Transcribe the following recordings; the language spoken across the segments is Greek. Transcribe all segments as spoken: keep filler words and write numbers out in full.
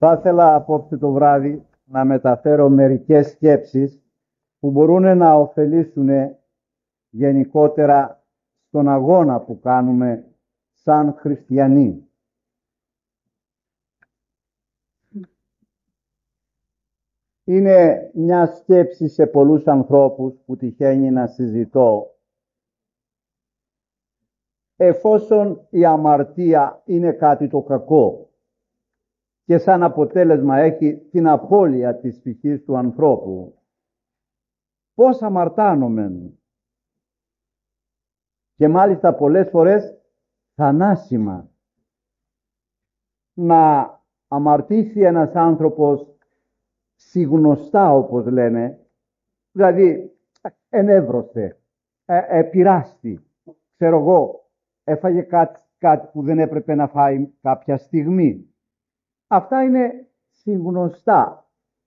Θα ήθελα απόψε το βράδυ να μεταφέρω μερικές σκέψεις που μπορούν να ωφελήσουν γενικότερα στον αγώνα που κάνουμε σαν χριστιανοί. Είναι μια σκέψη σε πολλούς ανθρώπους που τυχαίνει να συζητώ. Εφόσον η αμαρτία είναι κάτι το κακό και σαν αποτέλεσμα έχει την απώλεια της ψυχής του ανθρώπου, πώς αμαρτάνομεν? Και μάλιστα πολλές φορές θανάσιμα. Να αμαρτήσει ένας άνθρωπος συγνωστά, όπως λένε, δηλαδή ενέβρωσε, ε, επειράστη, ξέρω εγώ, έφαγε κάτι, κάτι που δεν έπρεπε να φάει κάποια στιγμή. Αυτά είναι συγνωστά.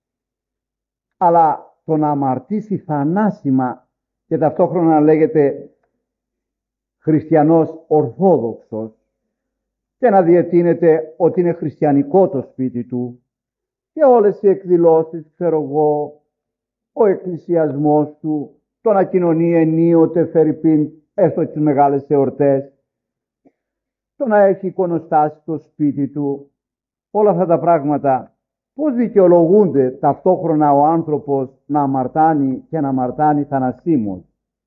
Αλλά το να αμαρτήσει θανάσιμα και ταυτόχρονα να λέγεται χριστιανός ορθόδοξος και να διετείνεται ότι είναι χριστιανικό το σπίτι του και όλες οι εκδηλώσεις, ξέρω εγώ, ο εκκλησιασμός του, το να κοινωνεί ενίοτε φερειπίν έστω τις μεγάλες εορτές, το να έχει εικονοστάσει στο σπίτι του, όλα αυτά τα πράγματα, πώς δικαιολογούνται ταυτόχρονα ο άνθρωπος να αμαρτάνει και να αμαρτάνει θανασίμως?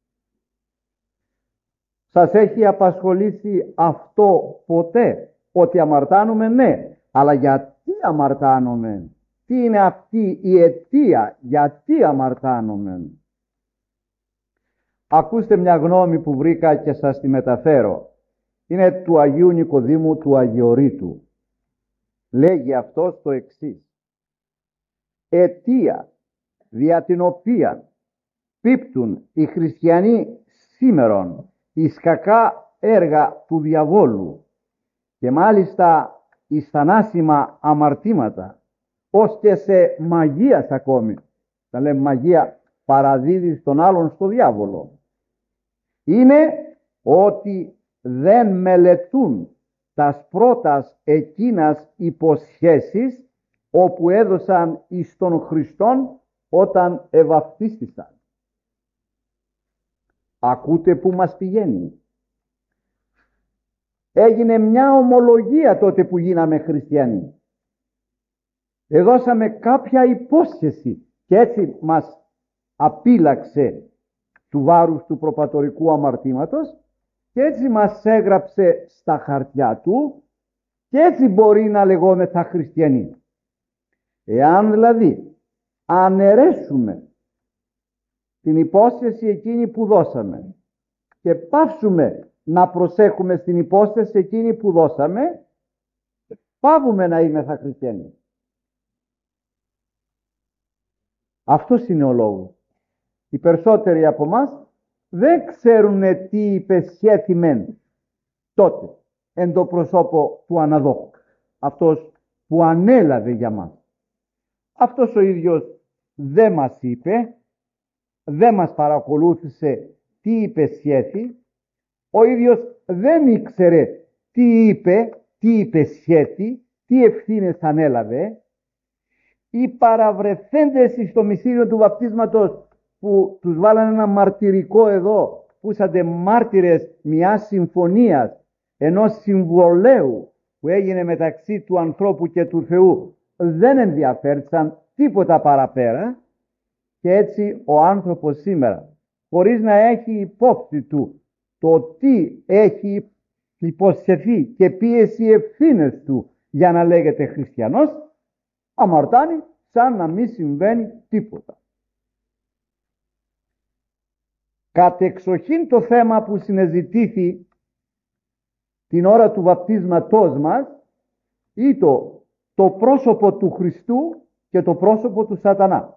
Σας έχει απασχολήσει αυτό ποτέ? Ότι αμαρτάνουμε, ναι, αλλά γιατί αμαρτάνουμε? Τι είναι αυτή η αιτία, γιατί αμαρτάνουμε? Ακούστε μια γνώμη που βρήκα και σας τη μεταφέρω. Είναι του Αγίου Νικοδήμου του Αγιορείτου. Λέγει αυτό το εξής: αιτία δια την οποία πίπτουν οι χριστιανοί σήμερον εις κακά έργα του διαβόλου και μάλιστα εις θανάσιμα αμαρτήματα, ως και σε μαγείας ακόμη. Θα λέμε μαγεία, παραδίδει τον άλλον στο διάβολο. Είναι ότι δεν μελετούν τας πρώτας εκείνας υποσχέσεις όπου έδωσαν εις τον Χριστόν όταν ευαυτίστησαν. Ακούτε που μας πηγαίνει? Έγινε μια ομολογία τότε που γίναμε χριστιανοί. Εδώσαμε κάποια υπόσχεση και έτσι μας απείλαξε του βάρους του προπατορικού αμαρτήματος και έτσι μας έγραψε στα χαρτιά του και έτσι μπορεί να λεγόμεθα χριστιανοί. Εάν δηλαδή αναιρέσουμε την υπόσχεση εκείνη που δώσαμε και πάψουμε να προσέχουμε στην υπόσχεση εκείνη που δώσαμε, πάβουμε να είμεθα χριστιανοί. Αυτός είναι ο λόγος. Οι περισσότεροι από εμάς δεν ξέρουν τι υπεσχέθημεν τότε εν το προσώπο του αναδόχου. Αυτός που ανέλαβε για μας. Αυτός ο ίδιος δεν μας είπε, δεν μας παρακολούθησε τι υπεσχέθη, ο ίδιος δεν ήξερε τι είπε, τι υπεσχέθη, τι ευθύνες ανέλαβε. Οι παραβρεθέντες στο μυστήριο του βαπτίσματος που τους βάλανε ένα μαρτυρικό εδώ, που είσατε μάρτυρες μιας συμφωνίας, ενός συμβολέου που έγινε μεταξύ του ανθρώπου και του Θεού, δεν ενδιαφέρθησαν τίποτα παραπέρα και έτσι ο άνθρωπος σήμερα, χωρίς να έχει υπόψη του το τι έχει υποσχεθεί και ποιες οι ευθύνες του για να λέγεται χριστιανός, αμαρτάνει σαν να μην συμβαίνει τίποτα. Κατεξοχήν το θέμα που συνεζητήθη την ώρα του βαπτίσματός μας ήταν το, το πρόσωπο του Χριστού και το πρόσωπο του Σατανά.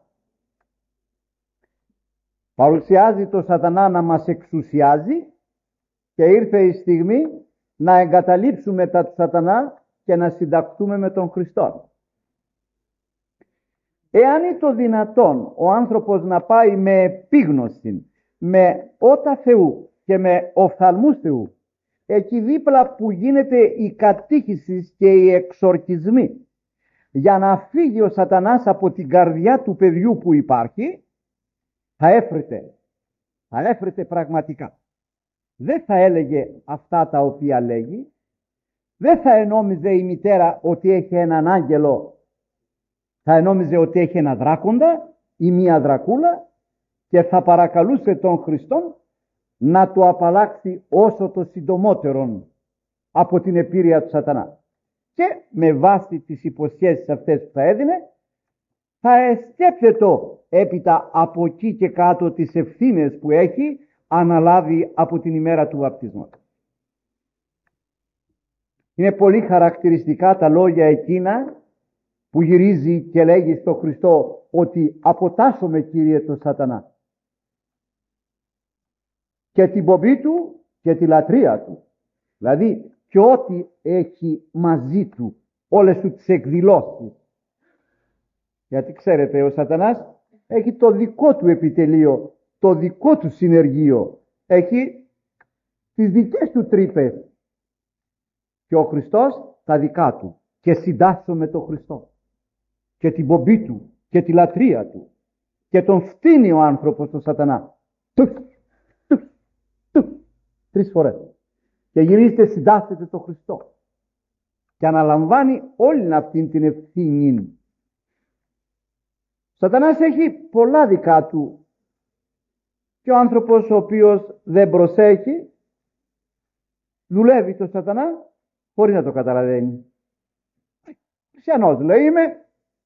Παρουσιάζει το Σατανά να μας εξουσιάζει και ήρθε η στιγμή να εγκαταλείψουμε τα του Σατανά και να συνταχθούμε με τον Χριστό. Εάν είναι το δυνατόν ο άνθρωπος να πάει με επίγνωση, με ότα Θεού και με οφθαλμούς Θεού, εκεί δίπλα που γίνεται η κατήχηση και οι εξορκισμοί, για να φύγει ο σατανάς από την καρδιά του παιδιού που υπάρχει, θα έφρεται. Θα έφρεται πραγματικά. Δεν θα έλεγε αυτά τα οποία λέγει. Δεν θα ενόμιζε η μητέρα ότι έχει έναν άγγελο. Θα ενόμιζε ότι έχει ένα δράκοντα ή μία δρακούλα και θα παρακαλούσε τον Χριστόν να το απαλλάξει όσο το συντομότερον από την επίρρεια του σατανά. Και με βάση τις υποσχέσεις αυτές που θα έδινε, θα εσκέπτεται έπειτα από εκεί και κάτω τις ευθύνες που έχει αναλάβει από την ημέρα του βαπτισμού. Είναι πολύ χαρακτηριστικά τα λόγια εκείνα που γυρίζει και λέγει στο Χριστό ότι αποτάσσομαι, Κύριε, τον σατανά και την πομπή του και τη λατρεία του. Δηλαδή και ό,τι έχει μαζί του, όλες του τις εκδηλώσεις. Γιατί ξέρετε, ο σατανάς έχει το δικό του επιτελείο, το δικό του συνεργείο. Έχει τις δικές του τρύπες. Και ο Χριστός τα δικά του. Και συντάσσω με τον Χριστό. Και την πομπή του και τη λατρεία του. Και τον φτύνει ο άνθρωπος τον σατανά. Τουφ, τουφ, τουφ. Τρεις φορές. Και γυρίζεται, συντάσσεται τον Χριστό. Και αναλαμβάνει όλη αυτή την ευθύνη. Ο σατανάς έχει πολλά δικά του. Και ο άνθρωπος ο οποίος δεν προσέχει, δουλεύει το σατανά χωρίς να το καταλαβαίνει. Χριστιανός λέει είμαι,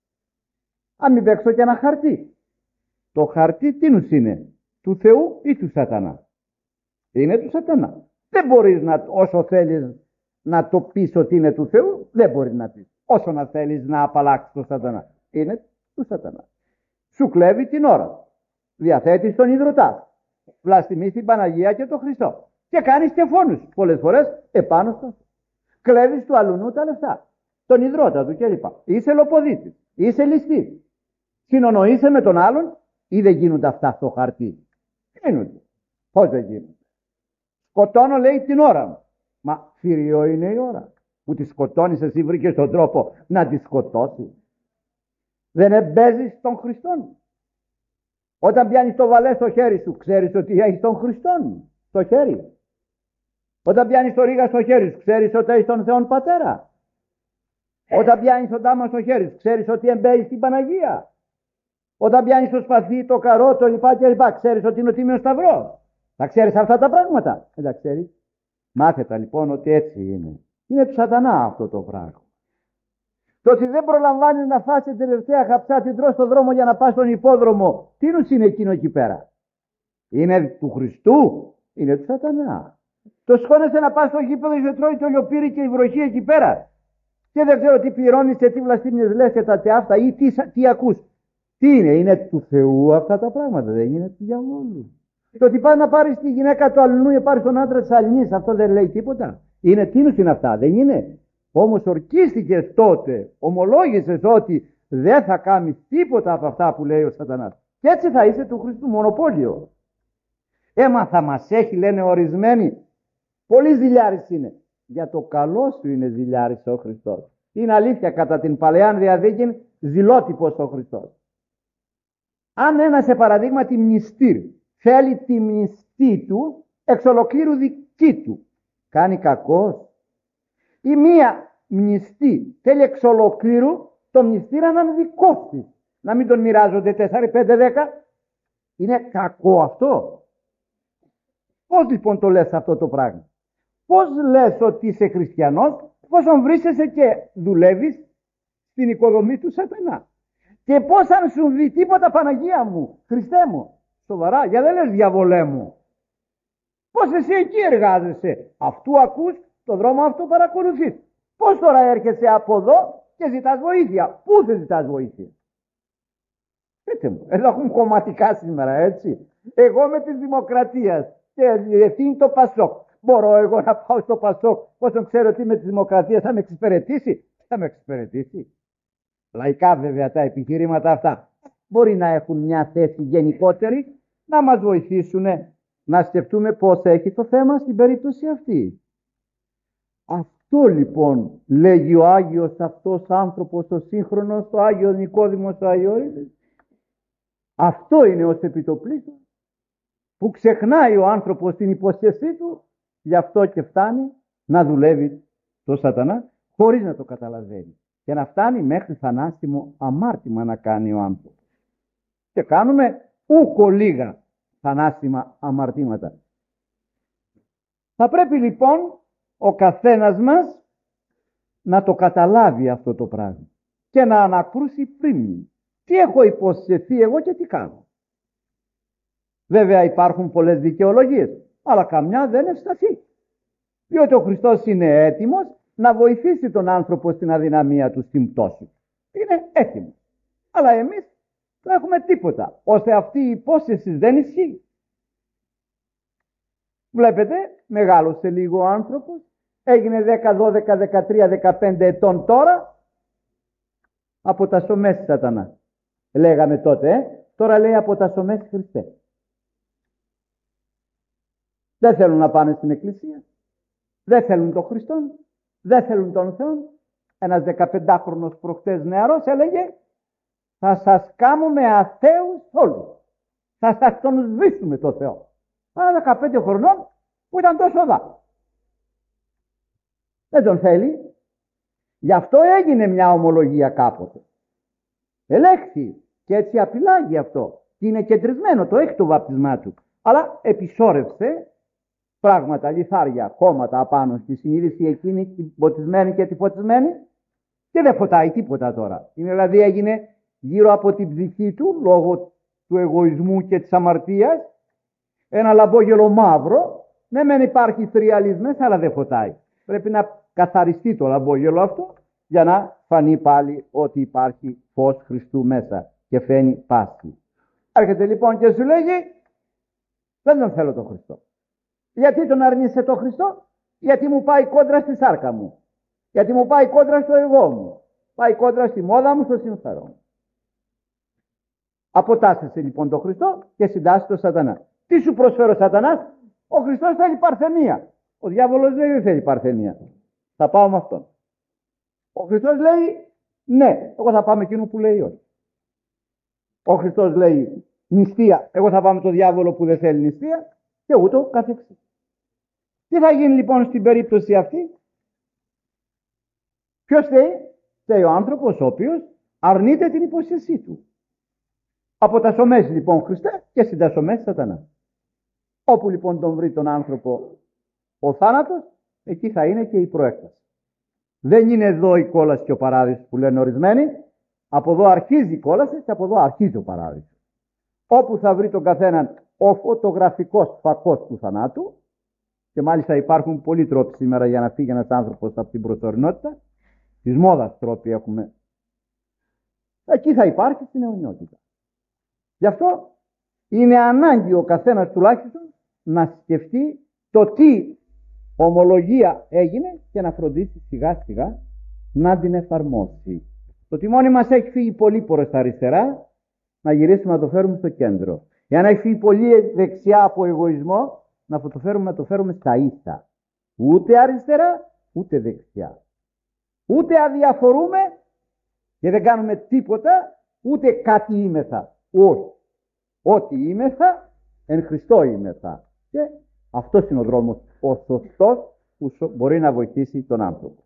αν μην παίξω και ένα χαρτί. Το χαρτί τίνους είναι, του Θεού ή του σατανά? Είναι του σατανά. Δεν μπορείς να, όσο θέλεις να το πεις ότι είναι του Θεού, δεν μπορείς να πεις. Όσο να θέλεις να απαλλάξεις το σατανά, είναι του σατανά. Σου κλέβει την ώρα. Διαθέτεις τον ιδρωτά. Βλαστημείς την Παναγία και τον Χριστό. Και κάνεις και φόνους πολλές φορές επάνω στο. Κλέβεις του αλουνού τα λεφτά. Τον ιδρώτα του κλπ. Είσαι λοποδίτης. Είσαι ληστής. Συνονοείσαι με τον άλλον ή δεν γίνονται αυτά στο χαρτί? Γίνονται. Πώς δεν γίνονται? Σκοτώνω, λέει, την ώρα μου. Μα θηριό είναι η ώρα που τη σκοτώνεις, εσύ βρήκες τον τρόπο να τη σκοτώσεις. Δεν εμπέζεις τον Χριστόν. Όταν πιάνεις το βαλέ στο χέρι σου, ξέρεις ότι έχεις τον Χριστόν στο χέρι. Όταν πιάνεις το ρίγα στο χέρι σου, ξέρεις ότι έχεις τον Θεόν Πατέρα. Όταν πιάνεις το τάμα στο χέρι σου, ξέρεις ότι εμπέζεις την Παναγία. Όταν πιάνεις το σπαθί, το καρό, το λοιπά και λοιπά, ξέρεις ότι είναι ο Τίμιος Σταυρός. Τα ξέρεις αυτά τα πράγματα? Δεν τα ξέρεις? Μάθε τα λοιπόν ότι έτσι είναι. Είναι του σατανά αυτό το πράγμα. Το ότι δεν προλαμβάνεις να φας την τελευταία χαψά, την τρως στον δρόμο για να πας στον υπόδρομο, τι νους είναι εκείνο εκεί πέρα? Είναι του Χριστού? Είναι του σατανά. Το σηκώνεσαι να πας στο γήπεδο και τρώει το λιοπύρι και η βροχή εκεί πέρα. Και δεν ξέρω τι πληρώνεις και τι βλαστήμιες λες και τα τεάφτα ή τι, τι ακούς. Τι είναι? Είναι του Θεού αυτά τα πράγματα? Δεν είναι του διαβόλου. Το ότι πας να πάρεις τη γυναίκα του αλλού και πάρεις τον άντρα της αλληνής, αυτό δεν λέει τίποτα? Είναι τίνους είναι αυτά? Δεν είναι? Όμως ορκίστηκες τότε, ομολόγησες ότι δεν θα κάνεις τίποτα από αυτά που λέει ο σατανάς. Και έτσι θα είσαι του Χριστού μονοπόλιο. Έμα θα μας έχει, λένε ορισμένοι, πολύ ζηλιάρης είναι. Για το καλό σου είναι ζηλιάρης ο Χριστός. Είναι αλήθεια, κατά την Παλαιά Διαθήκη ζηλότυπος ο Χριστός. Αν ένα σε παραδείγματι μνηστήρ θέλει τη μνηστή του εξ ολοκλήρου δική του, κάνει κακός? Ή μία μνηστή θέλει εξ ολοκλήρου το μνηστήρα να είναι δικό της, να μην τον μοιράζονται τέσσερα, πέντε, δέκα? Είναι κακό αυτό? Πώς λοιπόν το λες αυτό το πράγμα? Πώς λες ότι είσαι χριστιανός εφόσον βρίσκεσαι και δουλεύεις στην οικοδομή του σατανά? Και πώς αν σου δει τίποτα, Παναγία μου, Χριστέ μου, σοβαρά, για δεν λες διαβολέ μου? Πώς εσύ εκεί εργάζεσαι? Αυτού ακούς, το δρόμο αυτό παρακολουθείς. Πώς τώρα έρχεσαι από εδώ και ζητάς βοήθεια? Πού δεν ζητάς βοήθεια? Πείτε μου, εδώ έχουμε κομματικά σήμερα, έτσι. Εγώ με της Δημοκρατίας και διευθύνει το Πασόκ. Μπορώ εγώ να πάω στο Πασόκ, όσον ξέρω ότι με τη Δημοκρατία θα με εξυπηρετήσει? Θα με εξυπηρετήσει? Λαϊκά βέβαια τα επιχειρήματα αυτά μπορεί να έχουν μια θέση γενικότερη, να μας βοηθήσουν να σκεφτούμε πώς έχει το θέμα στην περίπτωση αυτή. Αυτό λοιπόν λέγει ο Άγιος αυτός άνθρωπος, ο σύγχρονος, ο Άγιος Νικόδημος ο Αγιορείτης. Αυτό είναι ως επιτοπλίστων που ξεχνάει ο άνθρωπος την υπόσχεσή του, γι' αυτό και φτάνει να δουλεύει το σατανά χωρίς να το καταλαβαίνει και να φτάνει μέχρι θανάσιμο αμάρτημα να κάνει ο άνθρωπος. Και κάνουμε ούκο λίγα θανάσιμα αμαρτήματα. Θα πρέπει λοιπόν ο καθένας μας να το καταλάβει αυτό το πράγμα και να ανακρούσει πριν. Τι έχω υποσχεθεί εγώ και τι κάνω. Βέβαια υπάρχουν πολλές δικαιολογίες, αλλά καμιά δεν ευσταθεί. Διότι ο Χριστός είναι έτοιμος να βοηθήσει τον άνθρωπο στην αδυναμία του, στην πτώση. Είναι έτοιμος. Αλλά εμείς δεν έχουμε τίποτα, ώστε αυτή η υπόσχεση δεν ισχύει. Βλέπετε, μεγάλωσε λίγο ο άνθρωπος, έγινε δέκα, δώδεκα, δεκατρία, δεκαπέντε ετών τώρα, από τα σωμές σατανά. Λέγαμε τότε, ε? Τώρα λέει από τα σωμές Χριστέ. Δεν θέλουν να πάνε στην εκκλησία, δεν θέλουν τον Χριστόν, δεν θέλουν τον Θεό. Ένας δεκαπεντάχρονος προχτές νεαρός έλεγε, θα σας κάνουμε αθέους όλους. Θα σας τον σβήσουμε το Θεό. Ένα δεκαπέντε χρονών που ήταν τόσο δά. Δεν τον θέλει. Γι' αυτό έγινε μια ομολογία κάποτε. Ελέγχθη και έτσι απειλάγει αυτό. Και είναι κεντρισμένο, το έχει το βαπτισμά του. Αλλά επισόρευσε πράγματα, λιθάρια, κόμματα απάνω στη συνείδηση εκείνη, την ποτισμένη και την φωτισμένη, και δεν φωτάει τίποτα τώρα. Είναι δηλαδή έγινε γύρω από την ψυχή του, λόγω του εγωισμού και της αμαρτίας, ένα λαμπόγελο μαύρο. Ναι, μεν υπάρχει θριαλής μέσα, αλλά δεν φωτάει. Πρέπει να καθαριστεί το λαμπόγελο αυτό για να φανεί πάλι ότι υπάρχει φως Χριστού μέσα και φαίνει πάσχη. Έρχεται λοιπόν και σου λέγει, δεν τον θέλω τον Χριστό. Γιατί τον αρνείσαι τον Χριστό? Γιατί μου πάει κόντρα στη σάρκα μου. Γιατί μου πάει κόντρα στο εγώ μου. Πάει κόντρα στη μόδα μου, στο συμφέρον μου. Αποτάσσεσαι λοιπόν τον Χριστό και συντάσσει τον σατανά. Τι σου προσφέρει ο σατανάς? Ο Χριστός θέλει παρθενία. Ο διάβολος λέει δεν θέλει παρθενία. Θα πάω με αυτόν. Ο Χριστός λέει ναι, εγώ θα πάω με εκείνο που λέει όχι. Ο Χριστός λέει νηστεία, εγώ θα πάω με τον διάβολο που δεν θέλει νηστεία, και ούτω καθεξής. Τι θα γίνει λοιπόν στην περίπτωση αυτή? Ποιος θέλει? Θέλει ο άνθρωπος ο οποίος αρνείται την υπόσχεσή του. Από τα σωμές λοιπόν Χριστέ και συντασσωμές σατανά. Όπου λοιπόν τον βρει τον άνθρωπο ο θάνατος, εκεί θα είναι και η προέκταση. Δεν είναι εδώ η κόλαση και ο παράδεισος που λένε ορισμένοι. Από εδώ αρχίζει η κόλαση και από εδώ αρχίζει ο παράδεισος. Όπου θα βρει τον καθέναν ο φωτογραφικός φακός του θανάτου, και μάλιστα υπάρχουν πολλοί τρόποι σήμερα για να φύγει ένας άνθρωπος από την προσωρινότητα, της μόδας τρόποι έχουμε, εκεί θα υπάρχει στην αιωνιότητα. Γι' αυτό είναι ανάγκη ο καθένας τουλάχιστον να σκεφτεί το τι ομολογία έγινε και να φροντίσει σιγά σιγά να την εφαρμόσει. Το τιμόνι μας έχει φύγει πολύ προς τα αριστερά, να γυρίσουμε να το φέρουμε στο κέντρο. Εάν έχει φύγει πολύ δεξιά από εγωισμό, να το φέρουμε, να το φέρουμε στα ίσα. Ούτε αριστερά, ούτε δεξιά. Ούτε αδιαφορούμε και δεν κάνουμε τίποτα, ούτε κάτι είμεθα. Όχι. Ό,τι είμεθα, εν Χριστώ είμεθα. Και αυτός είναι ο δρόμος ο σωστός που μπορεί να βοηθήσει τον άνθρωπο.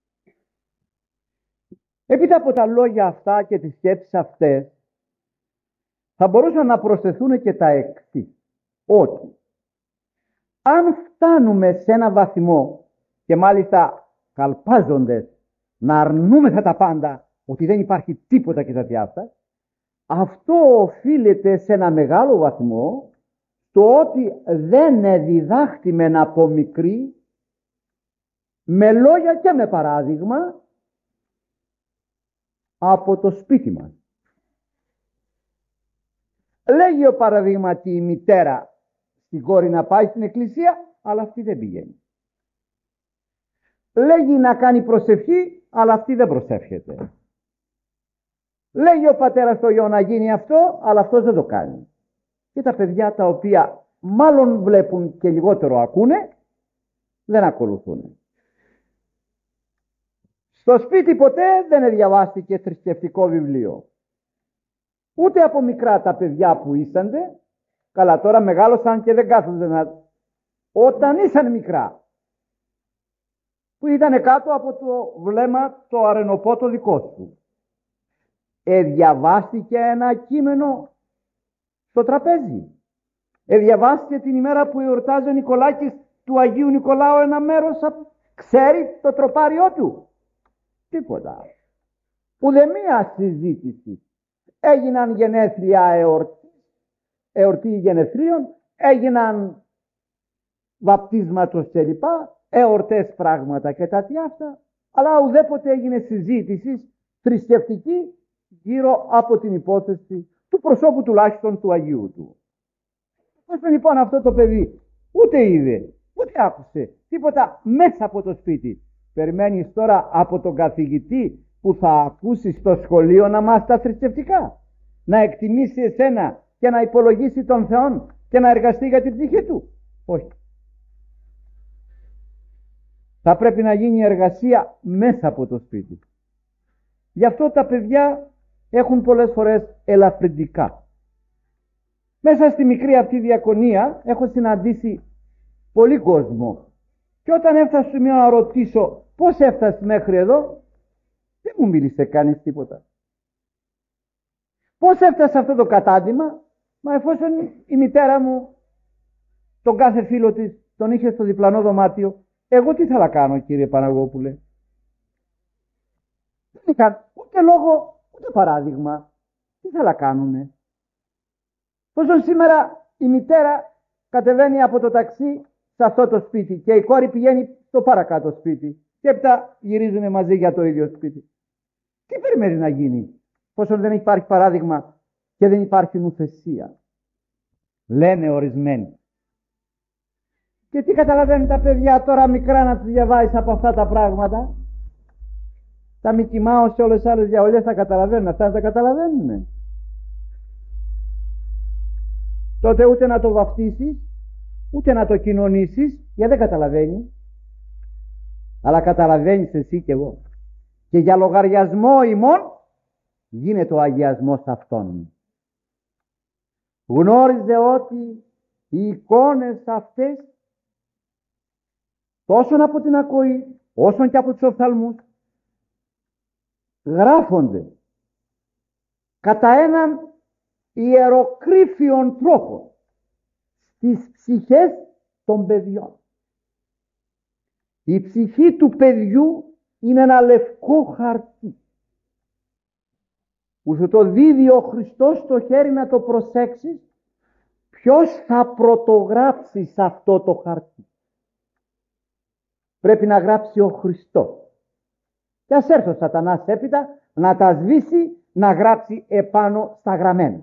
Έπειτα από τα λόγια αυτά και τις σκέψεις αυτές, θα μπορούσαν να προσθεθούν και τα εξής. Ότι αν φτάνουμε σε ένα βαθμό και μάλιστα καλπάζοντες να αρνούμεθα τα πάντα, ότι δεν υπάρχει τίποτα και τα αυτά, αυτό οφείλεται σε ένα μεγάλο βαθμό το ότι δεν διδάχτημεν από μικρή με λόγια και με παράδειγμα από το σπίτι μας. Λέγει ο παραδείγματι η μητέρα στην κόρη να πάει στην εκκλησία, αλλά αυτή δεν πηγαίνει. Λέγει να κάνει προσευχή, αλλά αυτή δεν προσεύχεται. Λέγει ο πατέρας στο γιο να γίνει αυτό, αλλά αυτός δεν το κάνει. Και τα παιδιά τα οποία μάλλον βλέπουν και λιγότερο ακούνε, δεν ακολουθούν. Στο σπίτι ποτέ δεν διαβάστηκε θρησκευτικό βιβλίο. Ούτε από μικρά τα παιδιά που ήσαντε, καλά τώρα μεγάλωσαν και δεν κάθονται να... Όταν ήσαν μικρά, που ήταν κάτω από το βλέμμα το αρενοπό το δικό σου, ε, διαβάστηκε ένα κείμενο στο τραπέζι. Ε, διαβάστηκε την ημέρα που εορτάζει ο Νικολάκης του Αγίου Νικολάου ένα μέρος, ξέρει το τροπάριό του. Τίποτα. Ουδεμία συζήτηση. Έγιναν γενέθλια εορτή, εορτή γενεθλίων, έγιναν βαπτίσματος κλπ, εορτές πράγματα και τα τι αυτά, αλλά ουδέποτε έγινε συζήτηση θρησκευτική γύρω από την υπόθεση του προσώπου τουλάχιστον του Αγίου του. Πώς λοιπόν αυτό το παιδί ούτε είδε, ούτε άκουσε τίποτα μέσα από το σπίτι. Περιμένεις τώρα από τον καθηγητή που θα ακούσει στο σχολείο να μάθει τα θρησκευτικά, να εκτιμήσει εσένα και να υπολογίσει τον Θεό και να εργαστεί για την ψυχή του? Όχι. Θα πρέπει να γίνει εργασία μέσα από το σπίτι. Γι' αυτό τα παιδιά έχουν πολλές φορές ελαφρυντικά. Μέσα στη μικρή αυτή διακονία έχω συναντήσει πολύ κόσμο. Και όταν έφτασα στο σημείο να ρωτήσω πώς έφτασε μέχρι εδώ, δεν μου μίλησε κανείς τίποτα. Πώς έφτασε αυτό το κατάντημα? Μα εφόσον η μητέρα μου τον κάθε φίλο της τον είχε στο διπλανό δωμάτιο, εγώ τι θα κάνω, κύριε Παναγόπουλε? Δεν είχα ούτε λόγο ούτε παράδειγμα. Τι θα κάνουνε? Πόσο σήμερα η μητέρα κατεβαίνει από το ταξί σε αυτό το σπίτι και η κόρη πηγαίνει στο παρακάτω σπίτι και έπειτα γυρίζουν μαζί για το ίδιο σπίτι. Τι περιμένει να γίνει, πόσο δεν υπάρχει παράδειγμα και δεν υπάρχει νουθεσία? Λένε ορισμένοι. Και τι καταλαβαίνουν τα παιδιά τώρα μικρά να τους διαβάζεις από αυτά τα πράγματα? Τα Mickey Mouse και όλες τις άλλες διαολιές θα καταλαβαίνουν, αυτά δεν τα καταλαβαίνουνε. Τότε ούτε να το βαφτίσεις, ούτε να το κοινωνήσεις, γιατί δεν καταλαβαίνει. Αλλά καταλαβαίνεις εσύ και εγώ. Και για λογαριασμό ημών γίνεται ο αγιασμός αυτών. Γνώριζε ότι οι εικόνες αυτές, τόσο από την ακοή, όσο και από τους οφθαλμούς, γράφονται κατά έναν ιεροκρύφιον τρόπο στις ψυχές των παιδιών. Η ψυχή του παιδιού είναι ένα λευκό χαρτί που σου το δίδει ο Χριστός στο χέρι να το προσέξεις. Ποιος θα πρωτογράψει σε αυτό το χαρτί? Πρέπει να γράψει ο Χριστός. Και ας έρθει ο σατανάς έπειτα να τα σβήσει, να γράψει επάνω στα γραμμένα.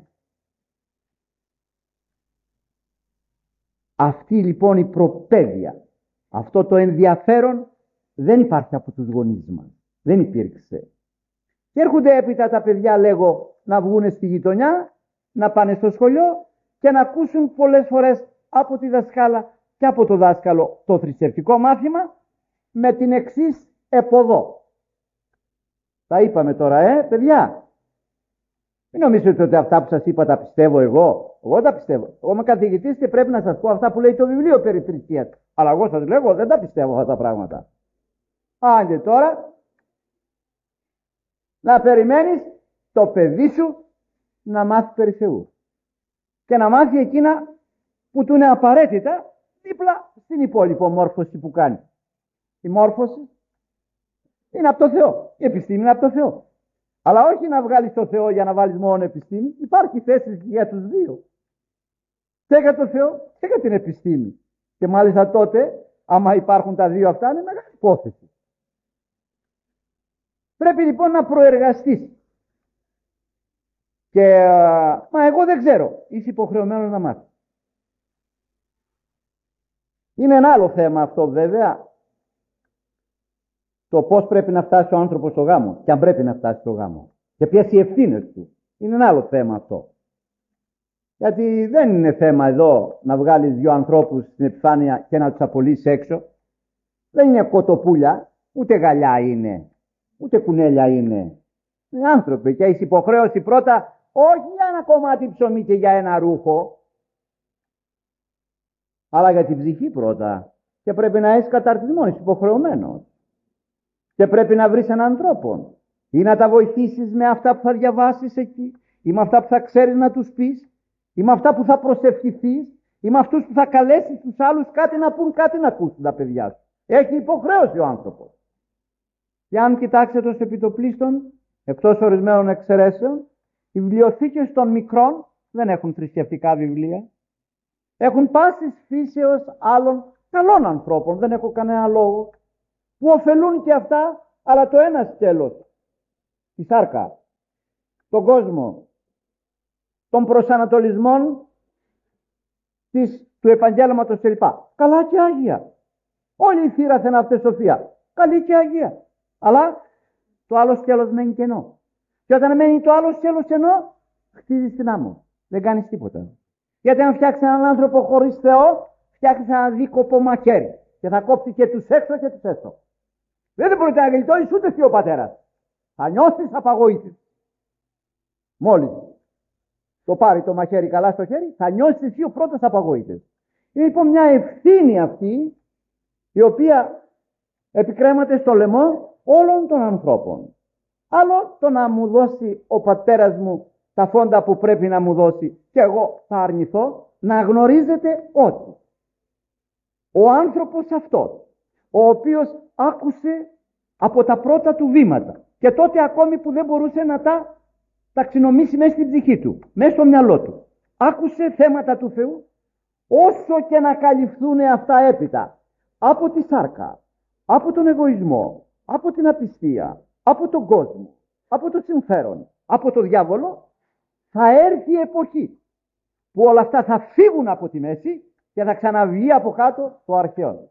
Αυτή λοιπόν η προπαίδεια, αυτό το ενδιαφέρον δεν υπάρχει από τους γονείς μας. Δεν υπήρξε. Και έρχονται έπειτα τα παιδιά, λέγω, να βγουν στη γειτονιά, να πάνε στο σχολείο και να ακούσουν πολλές φορές από τη δασκάλα και από το δάσκαλο το θρησκευτικό μάθημα με την εξής εποδό. Τα είπαμε τώρα, ε, παιδιά. Μην νομίζετε ότι αυτά που σας είπα τα πιστεύω εγώ. Εγώ τα πιστεύω. Εγώ είμαι καθηγητής και πρέπει να σας πω αυτά που λέει το βιβλίο περί θρησκείας. Αλλά εγώ σας λέω, δεν τα πιστεύω αυτά τα πράγματα. Άντε τώρα, να περιμένεις το παιδί σου να μάθει περί Θεού. Και να μάθει εκείνα που του είναι απαραίτητα δίπλα στην υπόλοιπη μόρφωση που κάνει. Η μόρφωση είναι από το Θεό. Η επιστήμη είναι από το Θεό. Αλλά όχι να βγάλεις το Θεό για να βάλεις μόνο επιστήμη. Υπάρχει θέση για τους δύο. Και για το Θεό και για την επιστήμη. Και μάλιστα τότε, άμα υπάρχουν τα δύο αυτά, είναι μεγάλη υπόθεση. Πρέπει λοιπόν να προεργαστείς. Και, μα εγώ δεν ξέρω. Είσαι υποχρεωμένος να μάθεις. Είναι ένα άλλο θέμα αυτό βέβαια. Το πώς πρέπει να φτάσει ο άνθρωπος στο γάμο. Και αν πρέπει να φτάσει στο γάμο. Και ποιες οι ευθύνες του. Είναι ένα άλλο θέμα αυτό. Γιατί δεν είναι θέμα εδώ να βγάλεις δύο ανθρώπους στην επιφάνεια και να τους απολύσεις έξω. Δεν είναι κοτοπούλια, ούτε γαλιά είναι. Ούτε κουνέλια είναι. Είναι άνθρωποι και έχει υποχρέωση πρώτα όχι για ένα κομμάτι ψωμί και για ένα ρούχο, αλλά για την ψυχή πρώτα. Και πρέπει να έχει καταρτισμό, είσαι υποχρεωμένος. Και πρέπει να βρεις έναν τρόπο. Ή να τα βοηθήσεις με αυτά που θα διαβάσεις εκεί, ή με αυτά που θα ξέρεις να τους πεις, ή με αυτά που θα προσευχηθείς, ή με αυτούς που θα καλέσεις τους άλλους κάτι να πούν, κάτι να ακούσουν τα παιδιά σου. Έχει υποχρέωση ο άνθρωπος. Και αν κοιτάξετε ως επιτοπλίστων, εκτός ορισμένων εξαιρέσεων, οι βιβλιοθήκες των μικρών δεν έχουν θρησκευτικά βιβλία. Έχουν πάσης φύσεως άλλων καλών ανθρώπων, δεν έχω κανένα λόγο, που ωφελούν και αυτά, αλλά το ένα σκέλος, τη σάρκα, τον κόσμο, των προσανατολισμών της, του επαγγέλματος κλπ. Καλά και Άγια. Όλη η θύρα θα είναι αυτή σοφία. Καλή και Αγία. Αλλά το άλλο σκέλος μένει κενό. Και όταν μένει το άλλο σκέλος κενό, χτίζεις την άμμο. Δεν κάνεις τίποτα. Γιατί αν φτιάξεις έναν άνθρωπο χωρίς Θεό, φτιάχνεις ένα δίκοπο μαχαίρι. Και θα κόψει και τους έξω και τους έστω. Δεν μπορεί να γλιτώσεις ούτε εσύ ο πατέρας. Θα νιώσεις απαγοήτευση. Μόλις το πάρει το μαχαίρι καλά στο χέρι, θα νιώσεις εσύ ο πρώτος απαγοήτευση. Είναι λοιπόν μια ευθύνη αυτή, η οποία επικρέμαται στο λαιμό όλων των ανθρώπων. Άλλο το να μου δώσει ο πατέρας μου τα φόντα που πρέπει να μου δώσει και εγώ θα αρνηθώ, να γνωρίζετε ότι ο άνθρωπος αυτός, ο οποίος άκουσε από τα πρώτα του βήματα και τότε ακόμη που δεν μπορούσε να τα ταξινομήσει μέσα στην ψυχή του, μέσα στο μυαλό του, άκουσε θέματα του Θεού, όσο και να καλυφθούν αυτά έπειτα από τη σάρκα, από τον εγωισμό, από την απιστία, από τον κόσμο, από το συμφέρον, από το διάβολο, θα έρθει η εποχή που όλα αυτά θα φύγουν από τη μέση και θα ξαναβγεί από κάτω το αρχαίο.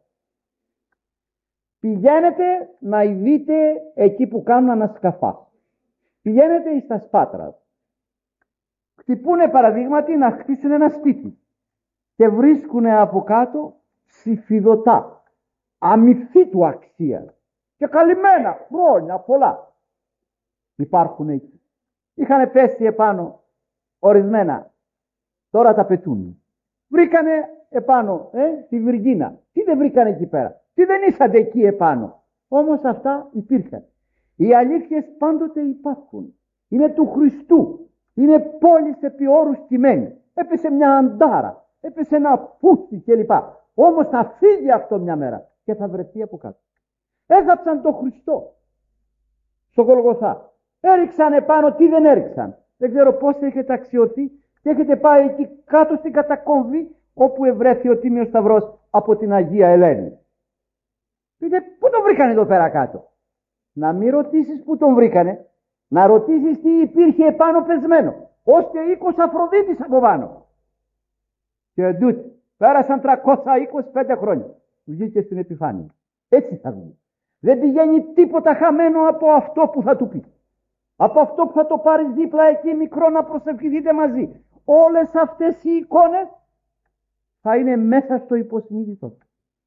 Πηγαίνετε να ειδείτε εκεί που κάνουν ανασκαφά. Πηγαίνετε εις τα Σπάτρα. Χτυπούνε παραδείγματι να χτίσουν ένα σπίτι και βρίσκουνε από κάτω ψηφιδωτά, αμυφίτου αξία και καλυμμένα χρόνια πολλά. Υπάρχουν εκεί. Είχαν πέσει επάνω ορισμένα, τώρα τα πετούν. Βρήκανε επάνω ε, τη Βυργίνα. Τι δεν βρήκανε εκεί πέρα. Τι δεν ήσατε εκεί επάνω. Όμως αυτά υπήρχαν. Οι αλήθειες πάντοτε υπάρχουν. Είναι του Χριστού. Είναι πόλης επί όρους τιμένη. Έπεσε μια αντάρα. Έπεσε ένα πούστη κλπ. Όμως θα φύγει αυτό μια μέρα και θα βρεθεί από κάτω. Έθαψαν τον Χριστό στο Γολγοθά. Έριξαν επάνω, τι δεν έριξαν. Δεν ξέρω πώς έχετε αξιωθεί και έχετε πάει εκεί κάτω στην κατακόμβη όπου ευρέθη ο Τίμιος Σταυρός από την Αγία Ελένη. Πείτε, πού τον βρήκανε εδώ πέρα κάτω. Να μην ρωτήσεις πού τον βρήκανε, να ρωτήσεις τι υπήρχε επάνω πεσμένο. Ως και οίκος Αφροδίτης από πάνω. Και εντούτοι πέρασαν τριακόσια είκοσι πέντε χρόνια. Βγήκε στην επιφάνεια. Έτσι θα βγει. Δεν πηγαίνει τίποτα χαμένο από αυτό που θα του πει. Από αυτό που θα το πάρεις δίπλα εκεί μικρό να προσευχηθείτε μαζί. Όλες αυτές οι εικόνες θα είναι μέσα στο υποσυνείδητο.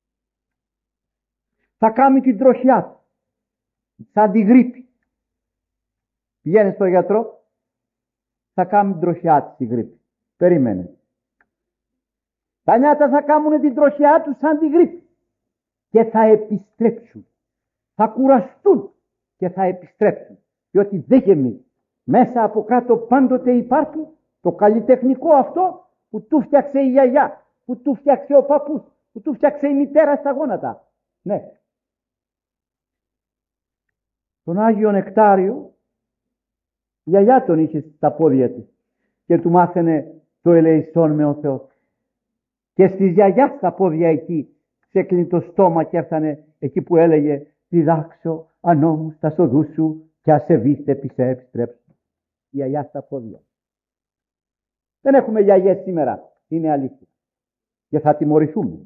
Θα κάνει την τροχιά του. Σαν τη γρίπη. Πηγαίνει στον γιατρό, θα κάνει την τροχιά του τη γρίπη. Περίμενε. Τα νιάτα θα κάνουν την τροχιά του σαν τη γρίπη. Και θα επιστρέψουν. Θα κουραστούν και θα επιστρέψουν. Διότι δεν γεμίζει. Μέσα από κάτω πάντοτε υπάρχει το καλλιτεχνικό αυτό που του φτιάξε η γιαγιά, που του φτιάξε ο παππούς, που του φτιάξε η μητέρα στα γόνατα. Ναι. Τον Άγιο Νεκτάριο, η γιαγιά τον είχε στα πόδια της και του μάθαινε το ελεησόν με ο Θεός. Και στις γιαγιά στα πόδια εκεί ξέκλεινε το στόμα και έφτανε εκεί που έλεγε «Διδάξω ανώμου στα σοδού σου και ασεβήστε πισέ επιστρέψου». Η γιαγιά στα πόδια. Δεν έχουμε γιαγιές σήμερα, είναι αλήθεια. Και θα τιμωρηθούμε.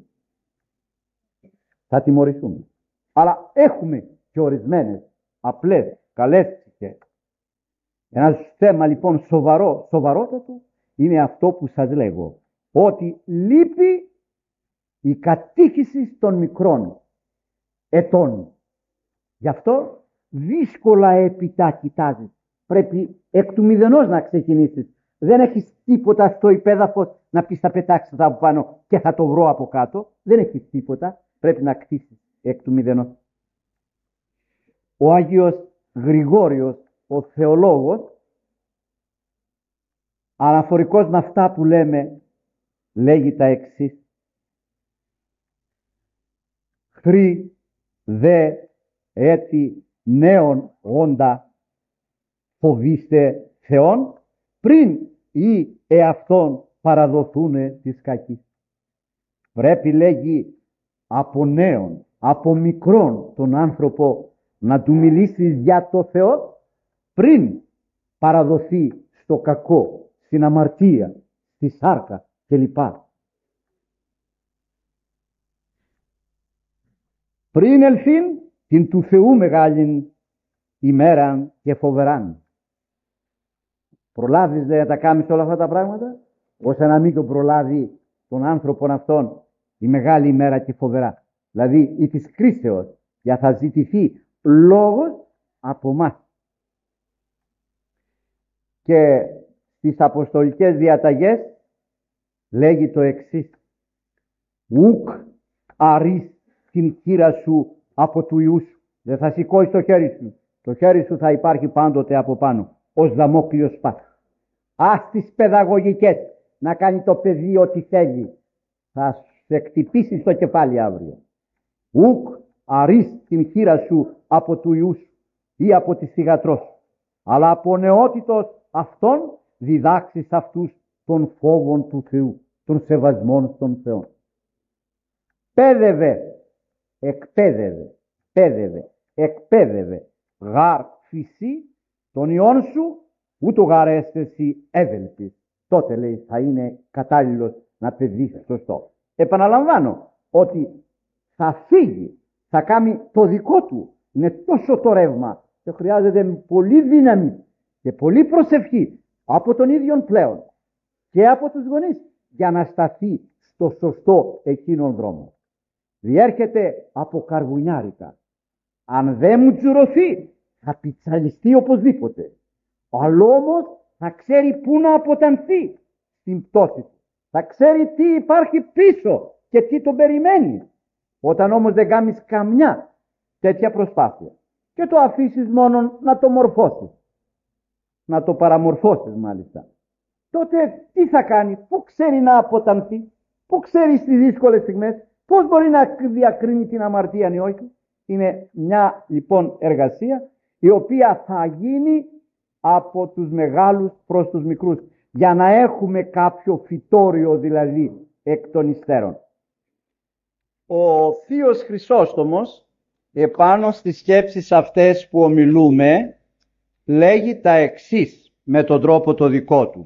Θα τιμωρηθούμε. Αλλά έχουμε και ορισμένες απλές, καλές ψυχές. Ένα θέμα λοιπόν σοβαρό, σοβαρότατο είναι αυτό που σας λέγω. Ότι λείπει η κατήχηση των μικρών ετών. Γι' αυτό δύσκολα έπειτα κοιτάζεις. Πρέπει εκ του μηδενός να ξεκινήσεις. Δεν έχεις τίποτα στο υπέδαφος να πεις θα πετάξεις από πάνω και θα το βρω από κάτω. Δεν έχεις τίποτα. Πρέπει να κτίσεις εκ του μηδενός. Ο Άγιος Γρηγόριος, ο θεολόγος, αναφορικός με αυτά που λέμε, λέγει τα εξής. Χρή δε έτη νέων όντα φοβήστε Θεόν πριν ή εαυτόν παραδοθούνε της κακής. Πρέπει, λέγει, από νέον, από μικρόν τον άνθρωπο να του μιλήσεις για το Θεό πριν παραδοθεί στο κακό, στην αμαρτία, στη σάρκα κλπ. Πριν ελθύν την του Θεού μεγάλην ημέραν και φοβεράν. Προλάβεις να τα κάνεις όλα αυτά τα πράγματα, ώστε να μην το προλάβει τον άνθρωπον αυτόν η μεγάλη ημέρα και φοβερά. Δηλαδή η της κρίσεως, για θα ζητηθεί λόγος από μας. Και στις αποστολικές διαταγές λέγει το εξής. Ουκ αρείς την χείρα σου από του ιού σου. Δεν θα σηκώσει το χέρι σου. Το χέρι σου θα υπάρχει πάντοτε από πάνω, ως δαμόκλειος σπάθος. Ας τις παιδαγωγικές να κάνει το παιδί ό,τι θέλει. Θα σε χτυπήσει στο κεφάλι αύριο. Ουκ αρείς την χείρα σου από του ιού σου ή από τη θυγατρό σου. Αλλά από νεότητος αυτών διδάξεις αυτούς των φόβων του Θεού, των σεβασμών των Θεών. Πέδευε, εκπαίδευε, πέδευε, εκπαίδευε γάρ φυσί τον ιόν σου, ούτω γάρ έστεση εύελπης. Τότε, λέει, θα είναι κατάλληλος να παιδίσει σωστό. Επαναλαμβάνω ότι θα φύγει, θα κάνει το δικό του. Είναι τόσο το ρεύμα και χρειάζεται πολύ δύναμη και πολύ προσευχή από τον ίδιο πλέον και από τους γονείς για να σταθεί στο σωστό εκείνον δρόμο. Διέρχεται από καρβουνιάρικα. Αν δεν μου τζουρωθεί θα πιτσαλιστεί οπωσδήποτε. Αλλά όμως θα ξέρει πού να αποτανθεί στην πτώση του. Θα ξέρει τι υπάρχει πίσω και τι τον περιμένει. Όταν όμως δεν κάνεις καμιά τέτοια προσπάθεια και το αφήσεις μόνο να το μορφώσεις, να το παραμορφώσεις μάλιστα, τότε τι θα κάνει, πού ξέρει να αποτανθεί, πού ξέρει στις δύσκολες στιγμές, πώς μπορεί να διακρίνει την αμαρτία ή όχι. Είναι μια λοιπόν εργασία η οποία θα γίνει από τους μεγάλους προς τους μικρούς, για να έχουμε κάποιο φυτόριο δηλαδή εκ των υστέρων. Ο Θείος Χρυσόστομος επάνω στις σκέψεις αυτές που ομιλούμε λέγει τα εξής με τον τρόπο το δικό του.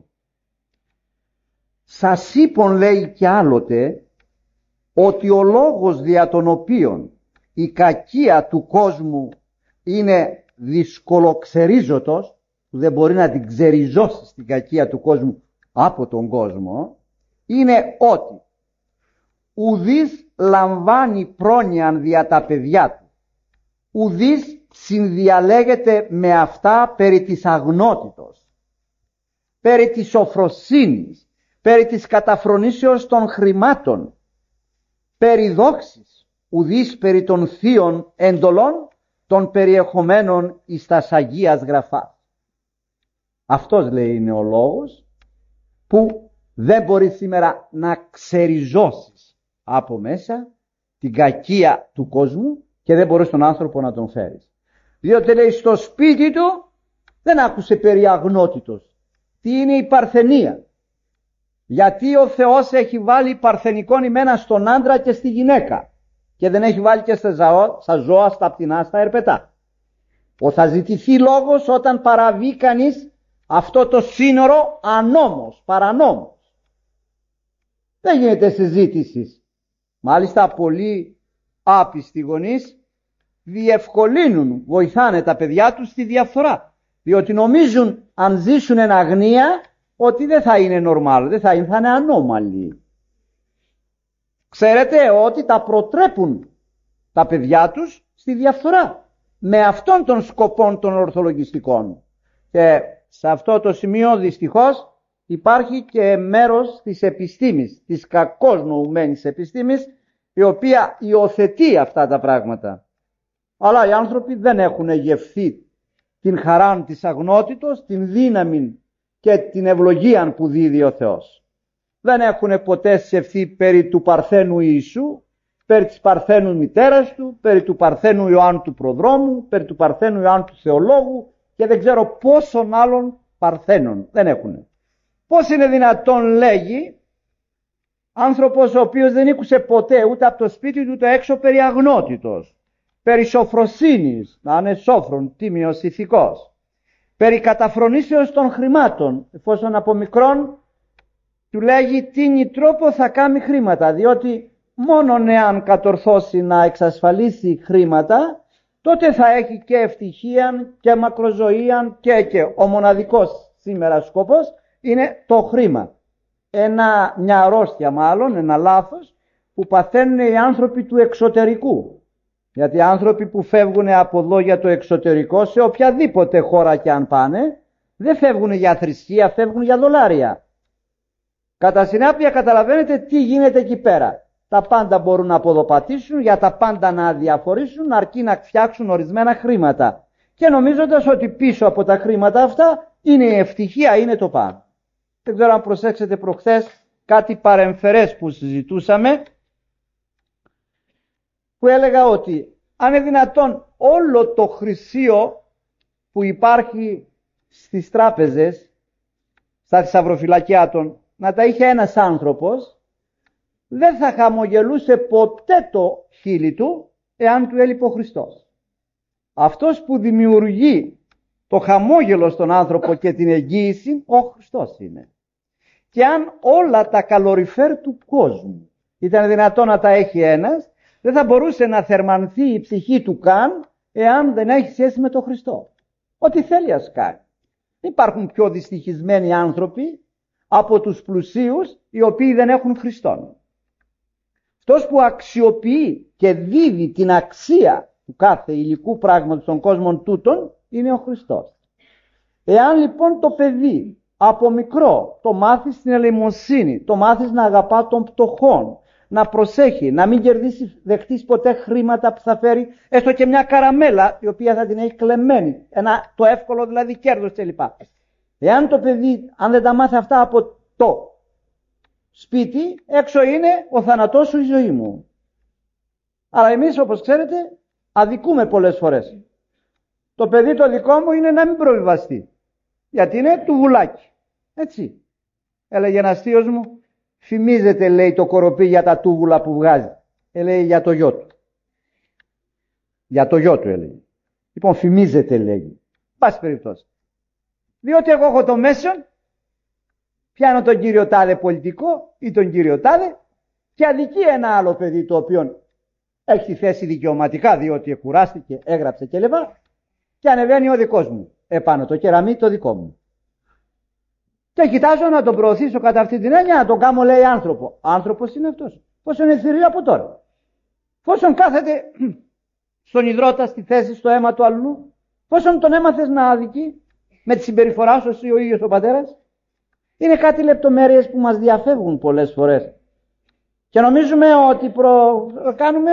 Σας είπων, λέει κι άλλοτε, ότι ο λόγος δια τον οποίον η κακία του κόσμου είναι δυσκολοξερίζωτος, που δεν μπορεί να την ξεριζώσει στην κακία του κόσμου από τον κόσμο, είναι ότι ουδής λαμβάνει πρόνοιαν δια τα παιδιά του, ουδής συνδιαλέγεται με αυτά περί της αγνότητος, περί της σοφροσύνης, περί της καταφρονήσεως των χρημάτων, περί δόξης, ουδής περί των θείων εντολών των περιεχομένων εις τας Αγίας Γραφάς. Αυτός, λέει, είναι ο λόγος που δεν μπορεί σήμερα να ξεριζώσεις από μέσα την κακία του κόσμου και δεν μπορείς τον άνθρωπο να τον φέρεις. Διότι, λέει, στο σπίτι του δεν άκουσε περί αγνότητος. Τι είναι η παρθενία? Γιατί ο Θεός έχει βάλει παρθενικόν ημένα στον άντρα και στη γυναίκα και δεν έχει βάλει και στα ζώα, στα, ζώα, στα πτηνά, στα ερπετά. Ο θα ζητηθεί λόγος όταν παραβεί κανείς αυτό το σύνορο ανόμος, παρανόμος. Δεν γίνεται συζήτηση. Μάλιστα πολλοί άπιστοι γονείς διευκολύνουν, βοηθάνε τα παιδιά τους στη διαφθορά. Διότι νομίζουν αν ζήσουν εν αγνία ότι δεν θα είναι normal, δεν θα είναι, θα είναι ανώμαλοι. Ξέρετε ότι τα προτρέπουν τα παιδιά τους στη διαφθορά. με αυτόν τον σκοπό των ορθολογιστικών. Και σε αυτό το σημείο δυστυχώς υπάρχει και μέρος της επιστήμης, της κακώς νοουμένης επιστήμης, η οποία υιοθετεί αυτά τα πράγματα. Αλλά οι άνθρωποι δεν έχουν γευθεί την χαρά της αγνότητος, την δύναμη και την ευλογία που δίδει ο Θεός. Δεν έχουν ποτέ σκεφτεί περί του Παρθένου Ιησού, περί της Παρθένου μητέρας του, περί του Παρθένου Ιωάννου του Προδρόμου, περί του Παρθένου Ιωάννου του Θεολόγου και δεν ξέρω πόσων άλλων Παρθένων. Δεν έχουν. Πώς είναι δυνατόν, λέγει, άνθρωπος ο οποίος δεν ήκουσε ποτέ ούτε από το σπίτι του ούτε έξω περί αγνότητος, περί σοφροσύνης, να είναι σόφρον, τίμιος, ηθικός, περί καταφρονήσεως των χρημάτων, εφόσον από μικρόν του λέγει τίνι τρόπο θα κάνει χρήματα, διότι μόνον εάν κατορθώσει να εξασφαλίσει χρήματα, τότε θα έχει και ευτυχία και μακροζωία και και ο μοναδικός σήμερα σκοπός είναι το χρήμα. Ένα, μια αρρώστια μάλλον, ένα λάθος που παθαίνουν οι άνθρωποι του εξωτερικού. Γιατί οι άνθρωποι που φεύγουν από εδώ για το εξωτερικό, σε οποιαδήποτε χώρα και αν πάνε, δεν φεύγουν για θρησκεία, φεύγουν για δολάρια. Κατά συνέπεια καταλαβαίνετε τι γίνεται εκεί πέρα. Τα πάντα μπορούν να αποδοπατήσουν, για τα πάντα να αδιαφορήσουν, αρκεί να φτιάξουν ορισμένα χρήματα. Και νομίζοντας ότι πίσω από τα χρήματα αυτά είναι η ευτυχία, είναι το πάνω. Δεν ξέρω αν προσέξετε προχθές κάτι παρεμφερές που συζητούσαμε, που έλεγα ότι αν είναι δυνατόν όλο το χρυσίο που υπάρχει στις τράπεζες, στα θησαυροφυλακιά των, να τα είχε ένας άνθρωπος, δεν θα χαμογελούσε ποτέ το χείλη του εάν του έλειπε ο Χριστός. Αυτός που δημιουργεί το χαμόγελο στον άνθρωπο και την εγγύηση, ο Χριστός είναι. Και αν όλα τα καλοριφέρ του κόσμου ήταν δυνατόν να τα έχει ένας, δεν θα μπορούσε να θερμανθεί η ψυχή του καν εάν δεν έχει σχέση με τον Χριστό. Ό,τι θέλει ας κάνει. Υπάρχουν πιο δυστυχισμένοι άνθρωποι από τους πλουσίους οι οποίοι δεν έχουν Χριστόν. Αυτός που αξιοποιεί και δίδει την αξία του κάθε υλικού πράγματος στον κόσμο τούτον είναι ο Χριστός. Εάν λοιπόν το παιδί από μικρό το μάθει στην ελεημοσύνη, το μάθεις να αγαπά τον πτωχόν, να προσέχει, να μην κερδίσει, δεχτείς ποτέ χρήματα που θα φέρει έστω και μια καραμέλα η οποία θα την έχει κλεμμένη, ένα, το εύκολο δηλαδή κέρδος κλπ. Εάν το παιδί, αν δεν τα μάθει αυτά από το σπίτι, έξω είναι ο θάνατός σου, η ζωή μου. Αλλά εμείς όπως ξέρετε αδικούμε πολλές φορές. Το παιδί το δικό μου είναι να μην προβιβαστεί, γιατί είναι του βουλάκι. Έτσι. Έλεγε ένας θείος μου, φημίζεται λέει το κοροπή για τα τούβουλα που βγάζει. Έλεγε για το γιο του. Για το γιο του έλεγε. Λοιπόν φημίζεται λέγει. Πάση περιπτώσει. Διότι εγώ έχω το μέσον, πιάνω τον κύριο τάδε πολιτικό ή τον κύριο τάδε και αδικεί ένα άλλο παιδί το οποίο έχει θέση δικαιωματικά διότι εκουράστηκε, έγραψε κλπ. Και ανεβαίνει ο δικός μου επάνω το κεραμί το δικό μου. Και κοιτάζω να τον προωθήσω κατά αυτή την έννοια, να τον κάνω λέει άνθρωπο. Άνθρωπος είναι αυτός. Πόσο είναι θηρίο από τώρα. Πόσον κάθεται στον υδρότα στη θέση στο αίμα του αλλού. Πόσον τον έμαθες να αδικεί με τη συμπεριφορά σου εσύ ο ίδιος ο πατέρας. Είναι κάτι λεπτομέρειες που μας διαφεύγουν πολλές φορές. Και νομίζουμε ότι προ... κάνουμε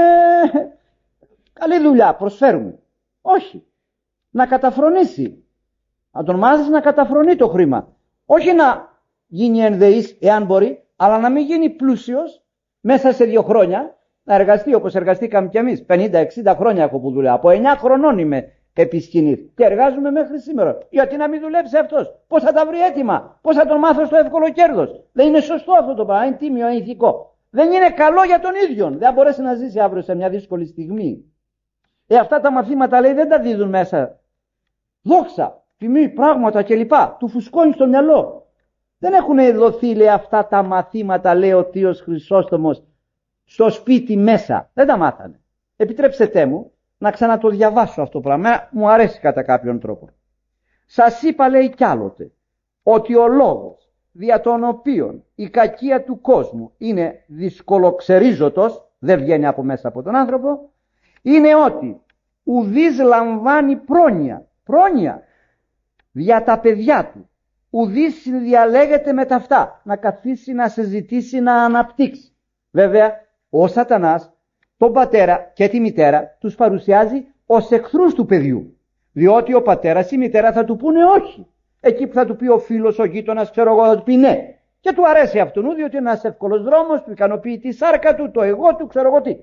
καλή δουλειά, προσφέρουμε. Όχι. Να καταφρονήσει. Να τον μάθεις να καταφρονεί το χρήμα. Όχι να γίνει ενδεής εάν μπορεί, αλλά να μην γίνει πλούσιος μέσα σε δύο χρόνια, να εργαστεί όπως εργαστήκαμε κι εμείς. πενήντα εξήντα χρόνια έχω που δουλεύω. Από εννιά χρονών είμαι επί σκηνής και εργάζομαι μέχρι σήμερα. Γιατί να μην δουλέψει αυτός. Πώς θα τα βρει έτοιμα. Πώς θα τον μάθω στο εύκολο κέρδος. Δεν είναι σωστό αυτό το πράγμα. Είναι τίμιο, είναι ηθικό. Δεν είναι καλό για τον ίδιο. Δεν θα μπορέσει να ζήσει αύριο σε μια δύσκολη στιγμή. Ε, αυτά τα μαθήματα λέει δεν τα δίδουν μέσα. Δόξα, τιμή, πράγματα κλπ. Του φουσκώνει στο μυαλό. Δεν έχουν δοθεί λέει αυτά τα μαθήματα, λέει ο θείος Χρυσόστομος, στο σπίτι μέσα. Δεν τα μάθανε. Επιτρέψτε μου να ξανατοδιαβάσω αυτό το πράγμα. Μου αρέσει κατά κάποιον τρόπο. Σας είπα λέει κι άλλοτε ότι ο λόγος δια των οποίων η κακία του κόσμου είναι δυσκολοξερίζωτος, δεν βγαίνει από μέσα από τον άνθρωπο, είναι ότι ουδής λαμβάνει πρόνοια, πρόνοια για τα παιδιά του. Ουδής συνδιαλέγεται με τα αυτά, να καθίσει, να συζητήσει, να αναπτύξει. Βέβαια, ο Σατανάς, τον πατέρα και τη μητέρα τους παρουσιάζει ως εχθρούς του παιδιού. Διότι ο πατέρας ή η μητέρα θα του πούνε όχι. Εκεί που θα του πει ο φίλος, ο γείτονας, ξέρω εγώ, θα του πει ναι. Και του αρέσει αυτόν, διότι είναι ένας εύκολος δρόμος, του ικανοποιεί τη σάρκα του, το εγώ του, ξέρω εγώ τι.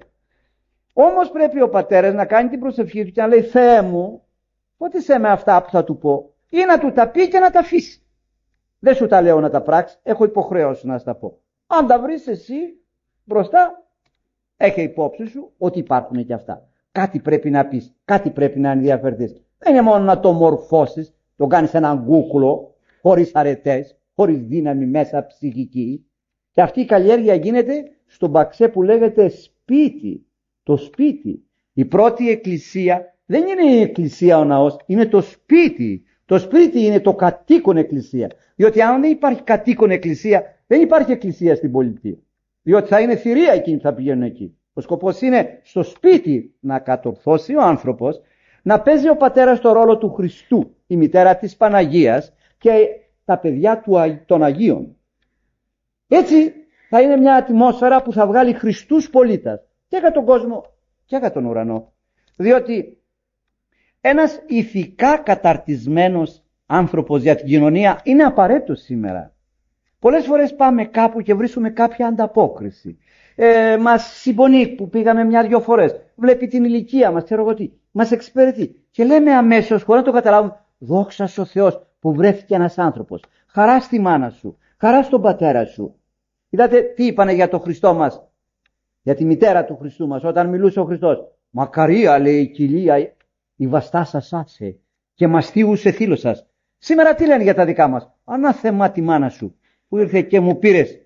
Όμως πρέπει ο πατέρας να κάνει την προσευχή του και να λέει: Θεέ μου, φώτισέ με αυτά που θα του πω, ή να του τα πει και να τα αφήσει. Δεν σου τα λέω να τα πράξει, έχω υποχρέωση να στα πω. Αν τα βρεις εσύ μπροστά, έχει υπόψη σου ότι υπάρχουν και αυτά. Κάτι πρέπει να πεις, κάτι πρέπει να ενδιαφερθείς. Δεν είναι μόνο να το μορφώσεις, το κάνεις έναν κούκλο, χωρίς αρετές, χωρίς δύναμη μέσα ψυχική. Και αυτή η καλλιέργεια γίνεται στον παξέ που λέγεται σπίτι. Το σπίτι. Η πρώτη εκκλησία δεν είναι η εκκλησία ο ναός, είναι το σπίτι. Το σπίτι είναι το κατοίκον εκκλησία. Διότι αν δεν υπάρχει κατοίκον εκκλησία, δεν υπάρχει εκκλησία στην πολιτεία. Διότι θα είναι θηρία εκείνοι που θα πηγαίνουν εκεί. Ο σκοπός είναι στο σπίτι να κατορθώσει ο άνθρωπος, να παίζει ο πατέρας το ρόλο του Χριστού, η μητέρα της Παναγίας και τα παιδιά του, των Αγίων. Έτσι θα είναι μια ατμόσφαιρα που θα βγάλει Χριστούς πολίτας και για τον κόσμο και για τον ουρανό. Διότι ένας ηθικά καταρτισμένος άνθρωπος για την κοινωνία είναι απαραίτητος σήμερα. Πολλές φορές πάμε κάπου και βρίσκουμε κάποια ανταπόκριση. Ε, μας συμπονεί που πήγαμε μια-δυο φορές. Βλέπει την ηλικία μας, ξέρω εγώ τι. Μας εξυπηρετεί. Και λέμε αμέσως, χωρίς να το καταλάβουμε, δόξα ο Θεός που βρέθηκε ένας άνθρωπος. Χαρά στη μάνα σου, χαρά στον πατέρα σου. Είδατε τι είπανε για τον Χριστό μας, για τη μητέρα του Χριστού μας, όταν μιλούσε ο Χριστός. Μακαρία, λέει, η κοιλία, η βαστά σας άσε και μαστίγους σε θήλος σας. Σήμερα τι λένε για τα δικά μας? Ανάθεμα τη μάνα σου που ήρθε και μου πήρες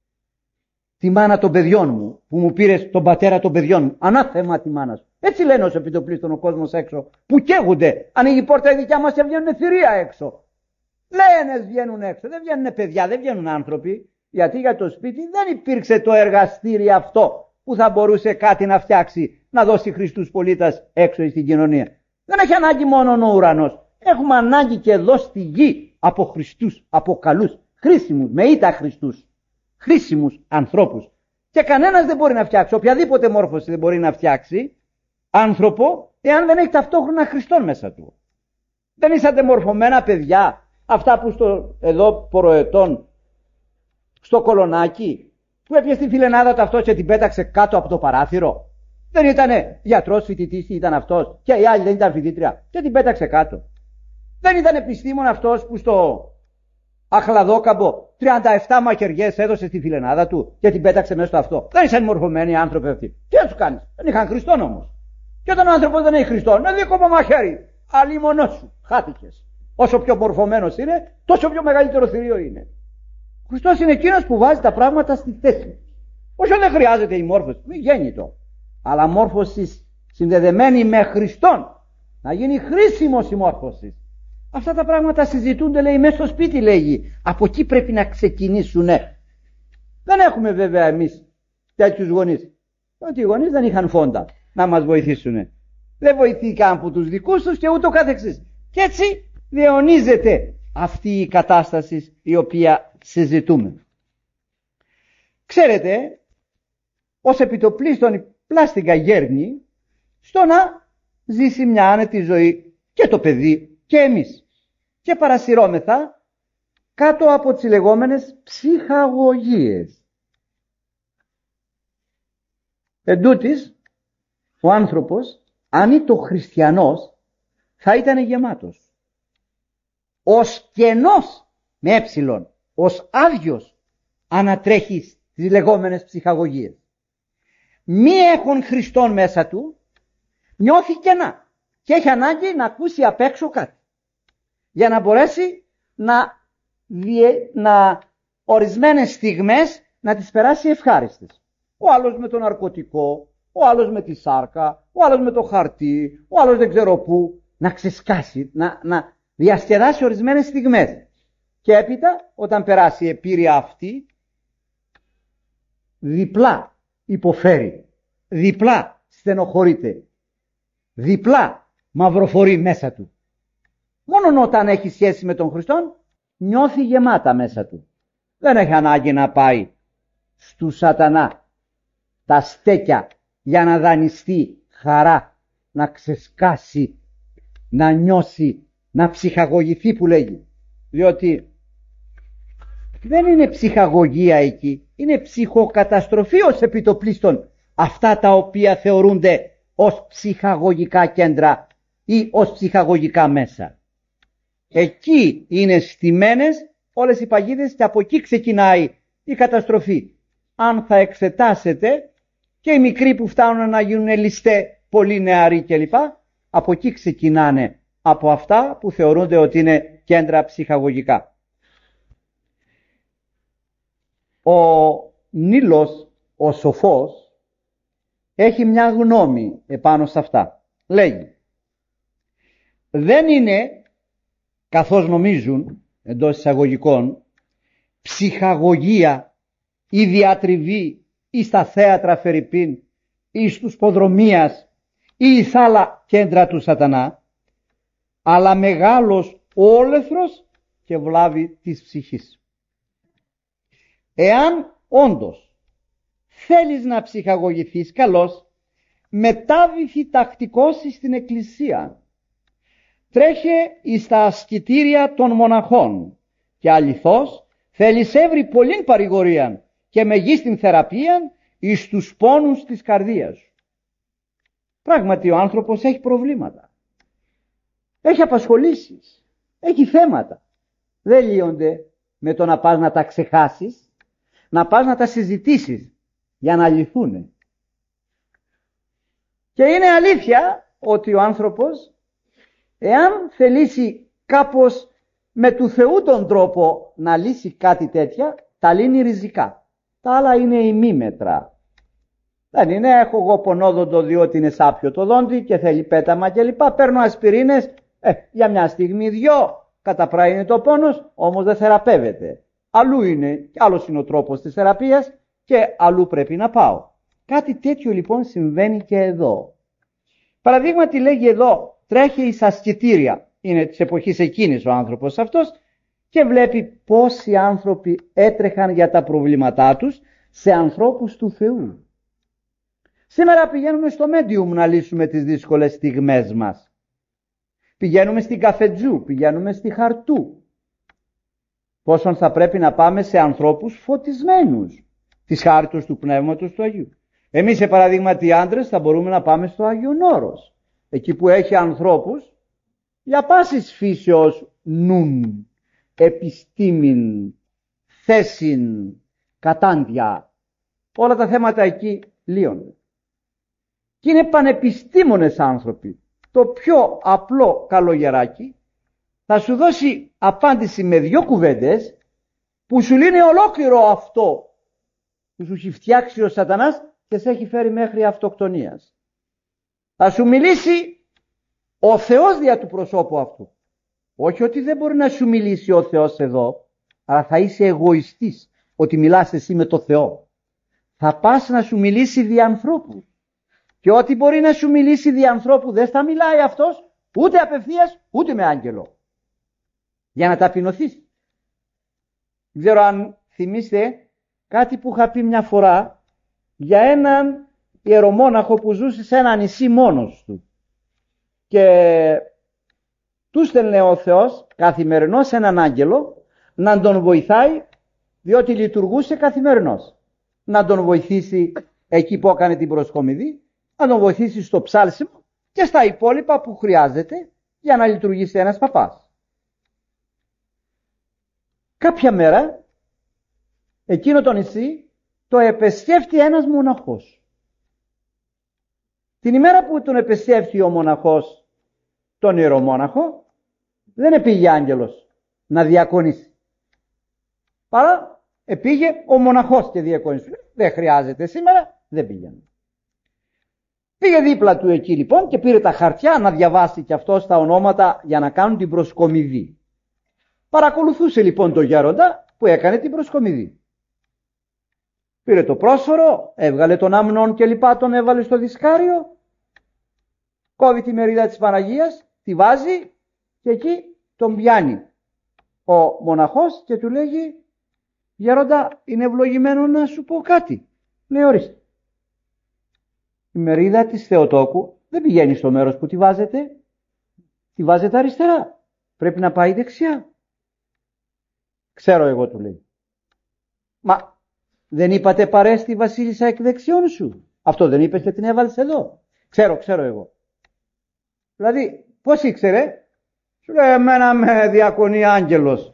τη μάνα των παιδιών μου, που μου πήρες τον πατέρα των παιδιών μου. Ανάθεμα τη μάνα σου. Έτσι λένε ως επιτοπλίστων ο κόσμος έξω, που καίγονται. Ανοίγει η πόρτα η δικιά μας και βγαίνουν θηρία έξω. Λένε βγαίνουν έξω, δεν βγαίνουν παιδιά, δεν βγαίνουν άνθρωποι. Γιατί για το σπίτι δεν υπήρξε το εργαστήρι αυτό που θα μπορούσε κάτι να φτιάξει, να δώσει Χριστούς πολίτας έξω στην κοινωνία. Δεν έχει ανάγκη μόνο ο ουρανός. Έχουμε ανάγκη και εδώ στη γη από Χριστούς, από καλούς, χρήσιμους, με ήττα Χριστούς, χρήσιμους ανθρώπους. Και κανένας δεν μπορεί να φτιάξει, οποιαδήποτε μόρφωση δεν μπορεί να φτιάξει άνθρωπο, εάν δεν έχει ταυτόχρονα Χριστόν μέσα του. Δεν είσατε μορφωμένα παιδιά, αυτά που στο εδώ προετών, στο κολονάκι, που έπιασε τη φιλενάδα του αυτός και την πέταξε κάτω από το παράθυρο. Δεν ήτανε γιατρός, φοιτητής, ήταν αυτός, και η άλλη δεν ήταν φοιτήτρια, και την πέταξε κάτω. Δεν ήταν επιστήμον αυτός που στο Αχλαδόκαμπο τριάντα επτά μαχαιριές έδωσε στη φιλενάδα του και την πέταξε μέσα στο αυτό. Δεν ήσαν μορφωμένοι άνθρωποι αυτοί. Τι να τους κάνεις? Δεν είχαν Χριστόν όμως. Και όταν ο άνθρωπος δεν έχει Χριστόν, είναι δίκοπο μαχαίρι. Αλλήμονός σου. Χάθηκες. Όσο πιο μορφωμένος είναι, τόσο πιο μεγαλύτερο θηρίο είναι. Ο Χριστός είναι εκείνος που βάζει τα πράγματα στη θέση. Όσο δεν χρειάζεται η μόρφωση, μη γέννητο. Αλλά μόρφωση συνδεδεμένη με Χριστόν. Να γίνει χρήσιμος η μόρφωση. Αυτά τα πράγματα συζητούνται, λέει, μέσα στο σπίτι, λέγει. Από εκεί πρέπει να ξεκινήσουνε. Δεν έχουμε βέβαια εμείς τέτοιους γονείς. Ότι οι γονείς δεν είχαν φόντα να μας βοηθήσουνε. Δεν βοηθήκαν από τους δικούς τους και ούτω καθεξής. Και έτσι διαιωνίζεται αυτή η κατάσταση η οποία συζητούμε. Ξέρετε, ως επιτοπλίστων η πλάστιγκα γέρνει στο να ζήσει μια άνετη ζωή και το παιδί και εμείς. Και παρασυρώμεθα κάτω από τις λεγόμενες ψυχαγωγίες. Εν τούτης, ο άνθρωπος, αν ήταν χριστιανός, θα ήταν γεμάτος. Ως κενός με έψιλον, ως άδειος ανατρέχει στις λεγόμενες ψυχαγωγίες. Μη έχουν Χριστόν μέσα του, νιώθει κενά και έχει ανάγκη να ακούσει απ' έξω κάτι για να μπορέσει να, διε, να ορισμένες στιγμές να τις περάσει ευχάριστες. Ο άλλος με το ναρκωτικό, ο άλλος με τη σάρκα, ο άλλος με το χαρτί, ο άλλος δεν ξέρω πού, να ξεσκάσει, να, να διασκεδάσει ορισμένες στιγμές. Και έπειτα όταν περάσει η επίρρεια αυτή, διπλά υποφέρει, διπλά στενοχωρείται. διπλά μαυροφορεί μέσα του. Μόνο όταν έχει σχέση με τον Χριστόν νιώθει γεμάτα μέσα του. Δεν έχει ανάγκη να πάει στου σατανά τα στέκια για να δανειστεί χαρά, να ξεσκάσει, να νιώσει, να ψυχαγωγηθεί που λέγει. Διότι δεν είναι ψυχαγωγία εκεί, είναι ψυχοκαταστροφή ως επιτοπλίστων αυτά τα οποία θεωρούνται ως ψυχαγωγικά κέντρα ή ως ψυχαγωγικά μέσα. Εκεί είναι στημένες όλες οι παγίδες και από εκεί ξεκινάει η καταστροφή. Αν θα εξετάσετε και οι μικροί που φτάνουν να γίνουν ληστέ, πολύ νεαροί κλπ, από εκεί ξεκινάνε, από αυτά που θεωρούνται ότι είναι κέντρα ψυχαγωγικά. Ο Νίλος, ο σοφός, έχει μια γνώμη επάνω σε αυτά. Λέγει, δεν είναι, καθώς νομίζουν, εντός εισαγωγικών, ψυχαγωγία ή διατριβή ή στα θέατρα φερειπίν ή στους ποδρομίας ή σ' άλλα κέντρα του σατανά, αλλά μεγάλος όλεθρος και βλάβη της ψυχής. Εάν όντως θέλεις να ψυχαγωγηθείς, καλώς, μετάβηθη τακτικός στην εκκλησία. Τρέχε εις τα ασκητήρια των μοναχών και αληθώς θέλεις έβρει πολλήν παρηγορίαν και μεγίστην θεραπείαν εις τους πόνους της καρδίας σου. Πράγματι ο άνθρωπος έχει προβλήματα, έχει απασχολήσεις, έχει θέματα. Δεν λύονται με το να πας να τα ξεχάσεις, να πας να τα συζητήσεις για να λυθούν. Και είναι αλήθεια ότι ο άνθρωπος, εάν θελήσει κάπως με του Θεού τον τρόπο να λύσει κάτι τέτοια, τα λύνει ριζικά. Τα άλλα είναι ημίμετρα. Δεν είναι, έχω εγώ πονόδοντο διότι είναι σάπιο το δόντι και θέλει πέταμα κλπ. Παίρνω ασπιρίνες, ε, για μια στιγμή δυο, καταπραίνει το πόνος, όμως δεν θεραπεύεται. Αλλού είναι, άλλος είναι ο τρόπος της θεραπείας και αλλού πρέπει να πάω. Κάτι τέτοιο λοιπόν συμβαίνει και εδώ. Παραδείγματι λέγει εδώ, τρέχει εις ασκητήρια, είναι της εποχής εκείνης ο άνθρωπος αυτός, και βλέπει πόσοι άνθρωποι έτρεχαν για τα προβλήματά τους σε ανθρώπους του Θεού. Σήμερα πηγαίνουμε στο Medium να λύσουμε τις δύσκολες στιγμές μας. Πηγαίνουμε στην Καφετζού, πηγαίνουμε στη Χαρτού. Πόσον θα πρέπει να πάμε σε ανθρώπους φωτισμένους της χάριτος του Πνεύματος του Αγίου. Εμείς σε παραδείγματι άντρες θα μπορούμε να πάμε στο Άγιον Όρος, εκεί που έχει ανθρώπους για πάσης φύσεως νουν, επιστήμην, θέσιν, κατάντια. Όλα τα θέματα εκεί λύονται. Και είναι πανεπιστήμονες άνθρωποι. Το πιο απλό καλογεράκι θα σου δώσει απάντηση με δυο κουβέντες που σου λύνει ολόκληρο αυτό που σου έχει φτιάξει ο σατανάς και σε έχει φέρει μέχρι αυτοκτονίας. Θα σου μιλήσει ο Θεός δια του προσώπου αυτού. Όχι ότι δεν μπορεί να σου μιλήσει ο Θεός εδώ, αλλά θα είσαι εγωιστής ότι μιλάς εσύ με το Θεό. Θα πας να σου μιλήσει δι' ανθρώπου. Και ό,τι μπορεί να σου μιλήσει δι' ανθρώπου δεν θα μιλάει αυτός ούτε απευθείας ούτε με άγγελο. Για να ταπεινωθείς. Δεν ξέρω αν θυμίστε κάτι που είχα πει μια φορά για έναν ιερομόναχο που ζούσε σε ένα νησί μόνος του. Και του στέλνε ο Θεός καθημερινώς έναν άγγελο να τον βοηθάει, διότι λειτουργούσε καθημερινώς. Να τον βοηθήσει εκεί που έκανε την προσκομιδή, να τον βοηθήσει στο ψάλσιμο και στα υπόλοιπα που χρειάζεται για να λειτουργήσει ένας παπάς. Κάποια μέρα εκείνο το νησί το επεσκέφτει ένας μοναχός. Την ημέρα που τον επεσκέφτει ο μοναχός τον ιερομόναχο, δεν επήγε άγγελος να διακονήσει. Παρά επήγε ο μοναχός και διακονήσει. Δεν χρειάζεται σήμερα, δεν πήγαινε. Πήγε δίπλα του εκεί λοιπόν και πήρε τα χαρτιά να διαβάσει και αυτός τα ονόματα για να κάνουν την προσκομιδή. Παρακολουθούσε λοιπόν τον γέροντα που έκανε την προσκομιδή. Πήρε το πρόσφορο, έβγαλε τον άμνον και λοιπά, τον έβαλε στο δισκάριο κόβει τη μερίδα της Παναγίας, τη βάζει και εκεί τον πιάνει ο μοναχός και του λέγει, γέροντα, είναι ευλογημένο να σου πω κάτι. Λέει, ορίστε. Η μερίδα της Θεοτόκου δεν πηγαίνει στο μέρος που τη βάζετε, τη βάζετε αριστερά. Πρέπει να πάει δεξιά. Ξέρω εγώ, του λέει. Μα δεν είπατε παρέστη βασίλισσα εκ δεξιών σου? Αυτό δεν είπες και την έβαλες εδώ? Ξέρω, ξέρω εγώ. Δηλαδή, πώς ήξερε? Σου λέει, εμένα με διακονεί άγγελος.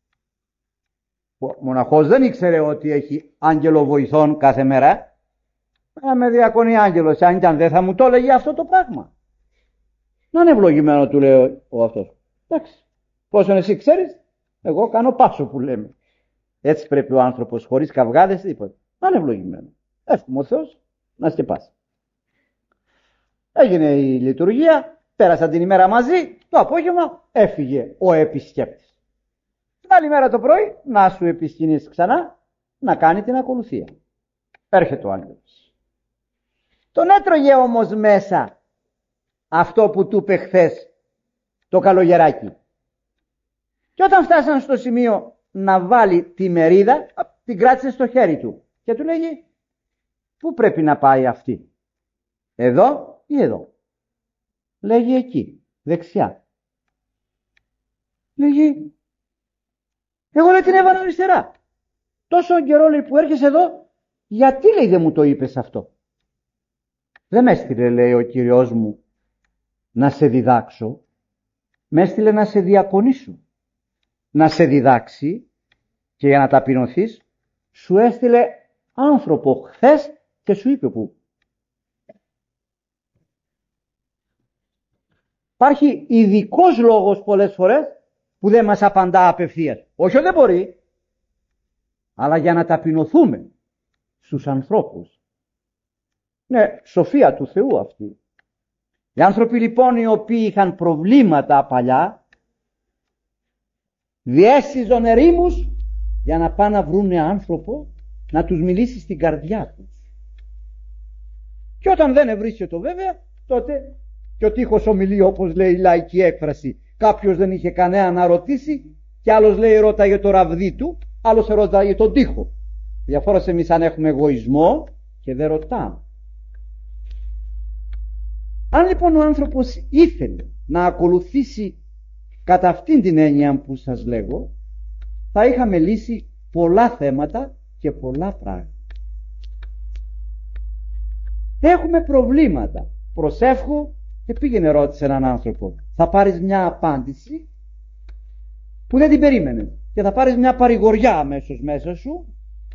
Ο μοναχός δεν ήξερε ότι έχει άγγελο βοηθών κάθε μέρα. Εμένα με διακονεί άγγελος. Αν ήταν δεν θα μου το έλεγε αυτό το πράγμα. Να είναι ευλογημένο, του λέει ο αυτός. Εντάξει, πόσον εσύ ξέρεις, εγώ κάνω πάσο που λέμε. Έτσι πρέπει ο άνθρωπος, χωρίς καυγάδες, τίποτα. Να είναι ευλογημένο. Εύχομαι ο Θεός να σκεπάσει. Έγινε η λειτουργία, πέρασαν την ημέρα μαζί, το απόγευμα έφυγε ο επισκέπτης. Την άλλη μέρα το πρωί να σου επισκηνείς ξανά να κάνει την ακολουθία. Έρχεται ο άγγελος. Τον έτρωγε όμως μέσα αυτό που του είπε χθες το καλογεράκι. Και όταν φτάσαν στο σημείο να βάλει τη μερίδα, την κράτησε στο χέρι του και του λέγει, πού πρέπει να πάει αυτή? Εδώ ή εδώ? Λέγει εκεί, δεξιά. Λέγει, εγώ λέει την έβαλα αριστερά. Τόσο καιρό λέει που έρχεσαι εδώ, γιατί λέει δεν μου το είπες αυτό? Δεν με έστειλε, λέει, ο Κύριος μου να σε διδάξω, με έστειλε να σε διακονήσω, να σε διδάξει, και για να ταπεινωθείς σου έστειλε άνθρωπο χθες και σου είπε που. Υπάρχει ειδικός λόγος πολλές φορές που δεν μας απαντά απευθείας. Όχι, δεν μπορεί, αλλά για να ταπεινωθούμε στους ανθρώπους. Ναι, σοφία του Θεού αυτή. Οι άνθρωποι λοιπόν οι οποίοι είχαν προβλήματα παλιά διέσυζαν ερήμους για να πάνε να βρούνε άνθρωπο να τους μιλήσει στην καρδιά τους. Και όταν δεν ευρίσκε το βέβαια, τότε και ο τείχος ομιλεί, όπως λέει η λαϊκή έκφραση. Κάποιος δεν είχε κανένα να ρωτήσει και άλλος λέει ρώταγε το ραβδί του, άλλος ρώταγε τον τείχο. Διαφορά εμείς αν έχουμε εγωισμό και δεν ρωτάμε. Αν λοιπόν ο άνθρωπος ήθελε να ακολουθήσει κατά αυτήν την έννοια που σας λέγω, θα είχαμε λύσει πολλά θέματα και πολλά πράγματα. Έχουμε προβλήματα. Προσεύχω και πήγαινε ρώτησε έναν άνθρωπο. Θα πάρεις μια απάντηση που δεν την περίμενε και θα πάρεις μια παρηγοριά αμέσως μέσα σου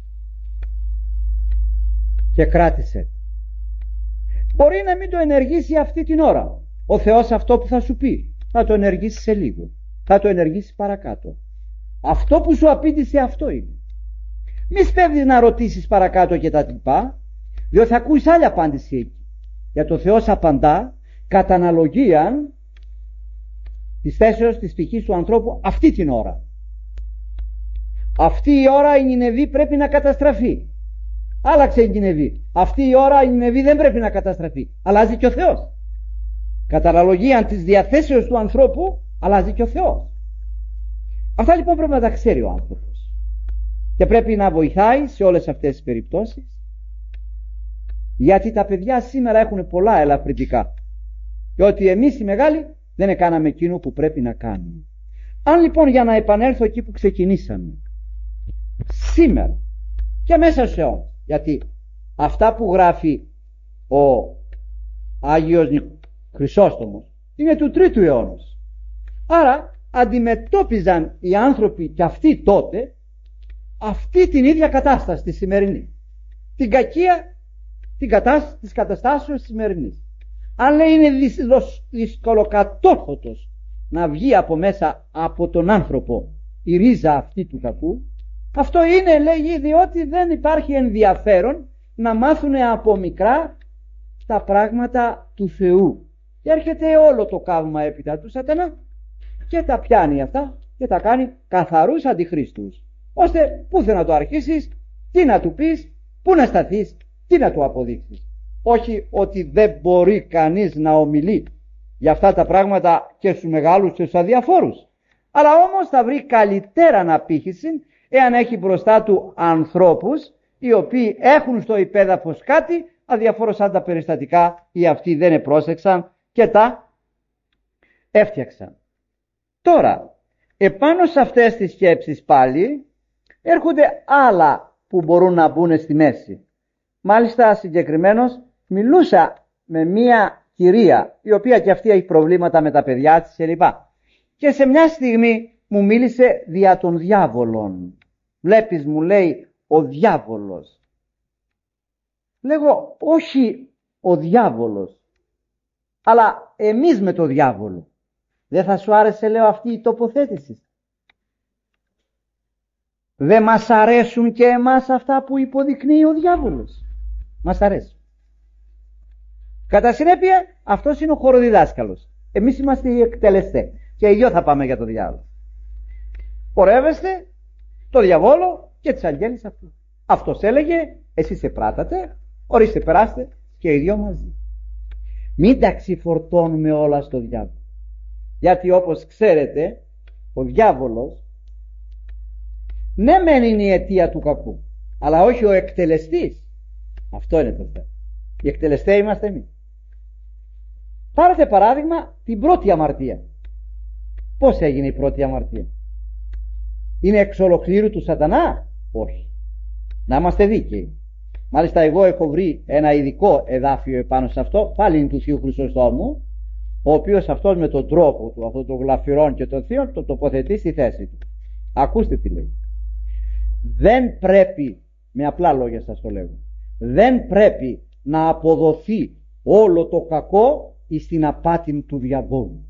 και κράτησε. Μπορεί να μην το ενεργήσει αυτή την ώρα. Ο Θεός αυτό που θα σου πει θα το ενεργήσει σε λίγο, θα το ενεργήσει παρακάτω. Αυτό που σου απήντησε αυτό είναι. Μη σπέβδεις να ρωτήσεις παρακάτω και τα τυπά, διότι θα ακούεις άλλη απάντηση εκεί. Για το Θεός απαντά κατά αναλογία της θέσεως της πτυχής του ανθρώπου αυτή την ώρα. Αυτή η ώρα η Νινεβή πρέπει να καταστραφεί. Άλλαξε η Νινεβή. Αυτή η ώρα η Νινεβή δεν πρέπει να καταστραφεί. Αλλάζει και ο Θεός. Κατά αναλογία της διαθέσεως του ανθρώπου αλλάζει και ο Θεός. Αυτά λοιπόν πρέπει να τα ξέρει ο άνθρωπος. Και πρέπει να βοηθάει σε όλες αυτές τις περιπτώσεις. Γιατί τα παιδιά σήμερα έχουν πολλά ελαφρυντικά. Και ότι εμείς οι μεγάλοι δεν έκαναμε εκείνο που πρέπει να κάνουμε. Αν λοιπόν, για να επανέλθω εκεί που ξεκινήσαμε, σήμερα και μέσα σε αιώνα, γιατί αυτά που γράφει ο Άγιος Χρυσόστομος είναι του τρίτου αιώνα. Άρα αντιμετώπιζαν οι άνθρωποι και αυτοί τότε αυτή την ίδια κατάσταση τη σημερινή. Την κακία την κατάσταση, της καταστάσεως της σημερινής. Αν λέει είναι δυσκολοκατόρθωτος να βγει από μέσα από τον άνθρωπο η ρίζα αυτή του κακού, αυτό είναι, λέγει, διότι δεν υπάρχει ενδιαφέρον να μάθουν από μικρά τα πράγματα του Θεού. Και έρχεται όλο το καύμα έπειτα του σατανά και τα πιάνει αυτά και τα κάνει καθαρούς αντιχρίστους, ώστε πού θα να το αρχίσεις, τι να του πεις, πού να σταθείς, τι να του αποδείξεις. Όχι ότι δεν μπορεί κανείς να ομιλεί για αυτά τα πράγματα και στους μεγάλους και στους αδιαφόρους. Αλλά όμως θα βρει καλύτερα αναπήχηση εάν έχει μπροστά του ανθρώπους οι οποίοι έχουν στο υπέδαφος κάτι, αδιαφόρωσαν τα περιστατικά ή αυτοί δεν επρόσεξαν και τα έφτιαξαν. Τώρα, επάνω σε αυτές τις σκέψεις πάλι έρχονται άλλα που μπορούν να μπουν στη μέση. Μάλιστα συγκεκριμένως μιλούσα με μία κυρία η οποία και αυτή έχει προβλήματα με τα παιδιά της κλπ. Και σε μια στιγμή μου μίλησε δια των διάβολων. Βλέπεις, μου λέει, ο διάβολος. Λέγω, όχι ο διάβολος, αλλά εμείς με το διάβολο. Δεν θα σου άρεσε, λέω, αυτή η τοποθέτηση? Δεν μας αρέσουν και εμάς αυτά που υποδεικνύει ο διάβολος? Μας αρέσουν. Κατά συνέπεια, αυτός είναι ο χωροδιδάσκαλος. Εμείς είμαστε οι εκτελεστές. Και οι δυο θα πάμε για το διάβολο. Πορεύεστε το διαβόλο και τις αγγέλεις αυτού. Αυτός έλεγε, εσείς επράτατε, ορίστε περάστε και οι δυο μαζί. Μην τα ξεφορτώνουμε όλα στο διάβολο. Γιατί όπως ξέρετε, ο διάβολος ναι μεν είναι η αιτία του κακού, αλλά όχι ο εκτελεστής. Αυτό είναι το θέμα. Οι εκτελεστές είμαστε εμείς. Πάρετε παράδειγμα την πρώτη αμαρτία. Πώς έγινε η πρώτη αμαρτία? Είναι εξ ολοκλήρου του σατανά? Όχι. Να είμαστε δίκαιοι. Μάλιστα εγώ έχω βρει ένα ειδικό εδάφιο επάνω σε αυτό, πάλι είναι του Θείου Χρυσοστόμου, ο οποίος αυτός με τον τρόπο του, αυτό το γλαφυρών και το θείο, το τοποθετεί στη θέση του. Ακούστε τι λέει. Δεν πρέπει, με απλά λόγια σας το λέω, δεν πρέπει να αποδοθεί όλο το κακό εις την απάτη του διαβόλου,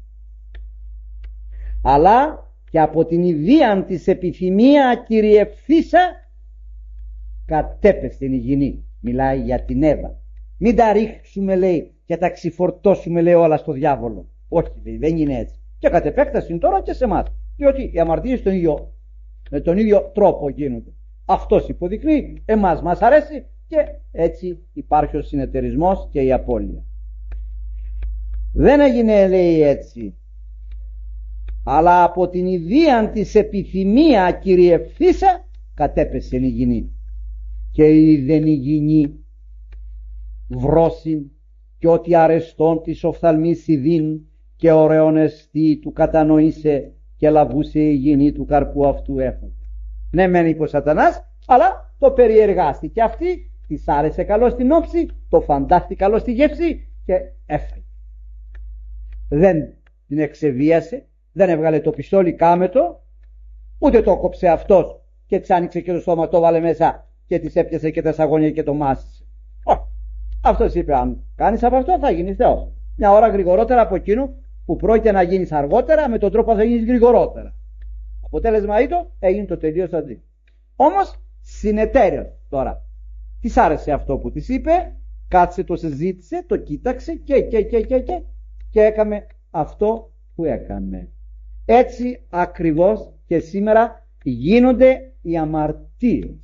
αλλά και από την ιδίαν της επιθυμία κυριευθήσα κατέπεστην η γηνή. Μιλάει για την Εύα. Μην τα ρίξουμε, λέει, και τα ξεφορτώσουμε, λέει, όλα στο διάβολο. Όχι, λέει, δεν είναι έτσι. Και κατ' επέκταση τώρα και σε εμάς. Διότι οι αμαρτίες τον ίδιο, με τον ίδιο τρόπο γίνονται. Αυτός υποδεικνύει, εμάς μας αρέσει και έτσι υπάρχει ο συνεταιρισμός και η απώλεια. Δεν έγινε, λέει, έτσι, αλλά από την ιδίαν της επιθυμία κυριευθήσα κατέπεσε η γηνή. Και είδεν η γηνή βρόσιν και ότι αρεστών της οφθαλμής ειδήν και ωραίον εστί του κατανοήσε και λαβούσε η γηνή του καρπού αυτού έφαγε. Ναι μεν είπε ο σατανάς, αλλά το περιεργάστη και αυτή της άρεσε καλό στην όψη, το φαντάστη καλό στη γεύση και έφαγε. Δεν την εξεβίασε, δεν έβγαλε το πιστόλι κάμετο, ούτε το κόψε αυτός και της άνοιξε και το στόμα, το βάλε μέσα και της έπιασε και τα σαγόνια και το μάσησε. Αυτός είπε, αν κάνεις από αυτό θα γίνεις Θεός. Μια ώρα γρηγορότερα από εκείνο που πρόκειται να γίνεις αργότερα, με τον τρόπο θα γίνεις γρηγορότερα. Αποτέλεσμα ήτο, έγινε το τελείως αντί. Όμως συνεταίριος τώρα. Της άρεσε αυτό που της είπε, κάτσε, το συζήτησε, το κοίταξε και και και και και, και έκαμε αυτό που έκανε. Έτσι ακριβώς και σήμερα γίνονται οι αμαρτίες.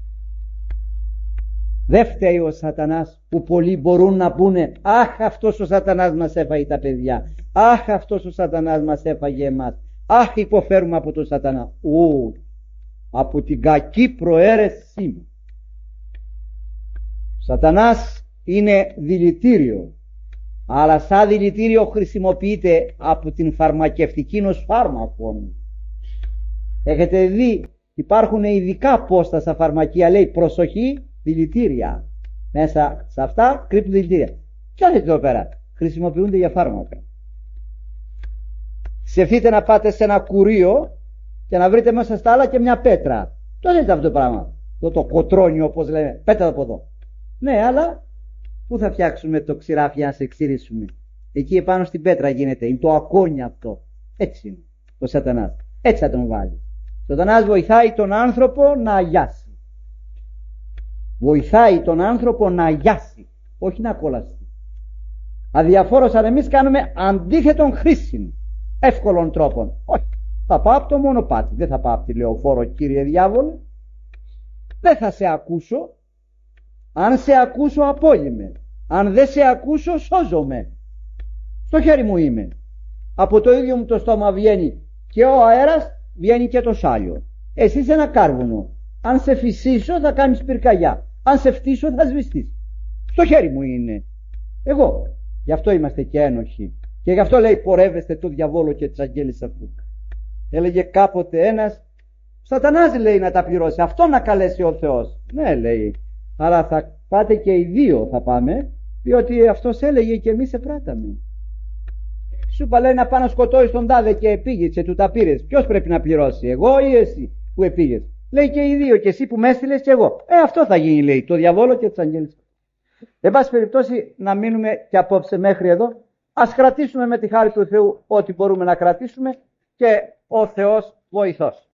Δεν φταίει ο σατανάς που πολλοί μπορούν να πούνε, αχ, αυτός ο σατανάς μας έφαγε τα παιδιά, αχ, αυτός ο σατανάς μας έφαγε εμάς, αχ, υποφέρουμε από τον σατανά. Ου, από την κακή προαίρεσή μου. Ο σατανάς είναι δηλητήριο, αλλά σαν δηλητήριο χρησιμοποιείται από την φαρμακευτική ως φάρμακο. Έχετε δει, υπάρχουν ειδικά πόστα στα φαρμακεία, λέει προσοχή, δηλητήρια. Μέσα σε αυτά κρύπτουν δηλητήρια. Κοιτάξτε εδώ πέρα, χρησιμοποιούνται για φάρμακα. Σκεφτείτε να πάτε σε ένα κουρίο και να βρείτε μέσα στα άλλα και μια πέτρα. Το δεν είναι αυτό το πράγμα. Το, το κοτρόνιο, όπως λέμε, πέτρα από εδώ. Ναι, αλλά πού θα φτιάξουμε το ξηράφι να σε ξυρίσουμε? Εκεί επάνω στην πέτρα γίνεται. Είναι το ακόνι αυτό. Έτσι είναι ο σατανάς. Έτσι θα τον βάλει. Ο σατανάς βοηθάει τον άνθρωπο να αγιάσει. Βοηθάει τον άνθρωπο να αγιάσει, όχι να κολλαστεί. Αδιαφόρος, αλλά εμείς κάνουμε αντίθετον χρήση εύκολων τρόπων. Όχι, θα πάω από το μονοπάτι, δεν θα πάω από τη λεωφόρο, κύριε διάβολε. Δεν θα σε ακούσω. Αν σε ακούσω απόλυμε, αν δεν σε ακούσω σώζομαι. Στο χέρι μου είμαι. Από το ίδιο μου το στόμα βγαίνει και ο αέρας, βγαίνει και το σάλιο. Εσύ είσαι ένα κάρβουνο. Αν σε φυσήσω θα κάνεις πυρκαγιά. Αν σε φτύσω θα σβηστείς. Στο χέρι μου είναι. Εγώ. Γι' αυτό είμαστε και ένοχοι. Και γι' αυτό λέει πορεύεστε το διαβόλο και τις αγγέλες αυτού. Έλεγε κάποτε ένας, Σατανάς λέει να τα πληρώσει. Αυτό να καλέσει ο Θεός. Ναι, λέει. Άρα θα πάτε και οι δύο θα πάμε, διότι αυτός έλεγε και εμείς επράταμε. Σου είπα λέει να πάει να σκοτώσεις τον τάδε και πήγες και του τα πήρες. Ποιος πρέπει να πληρώσει, εγώ ή εσύ που επήγες? Λέει και οι δύο, και εσύ που με έστειλες και εγώ. Ε, αυτό θα γίνει, λέει, το διαβόλο και τους αγγέλους. Εν πάση περιπτώσει, να μείνουμε και απόψε μέχρι εδώ. Ας κρατήσουμε με τη χάρη του Θεού ό,τι μπορούμε να κρατήσουμε και ο Θεός βοηθός.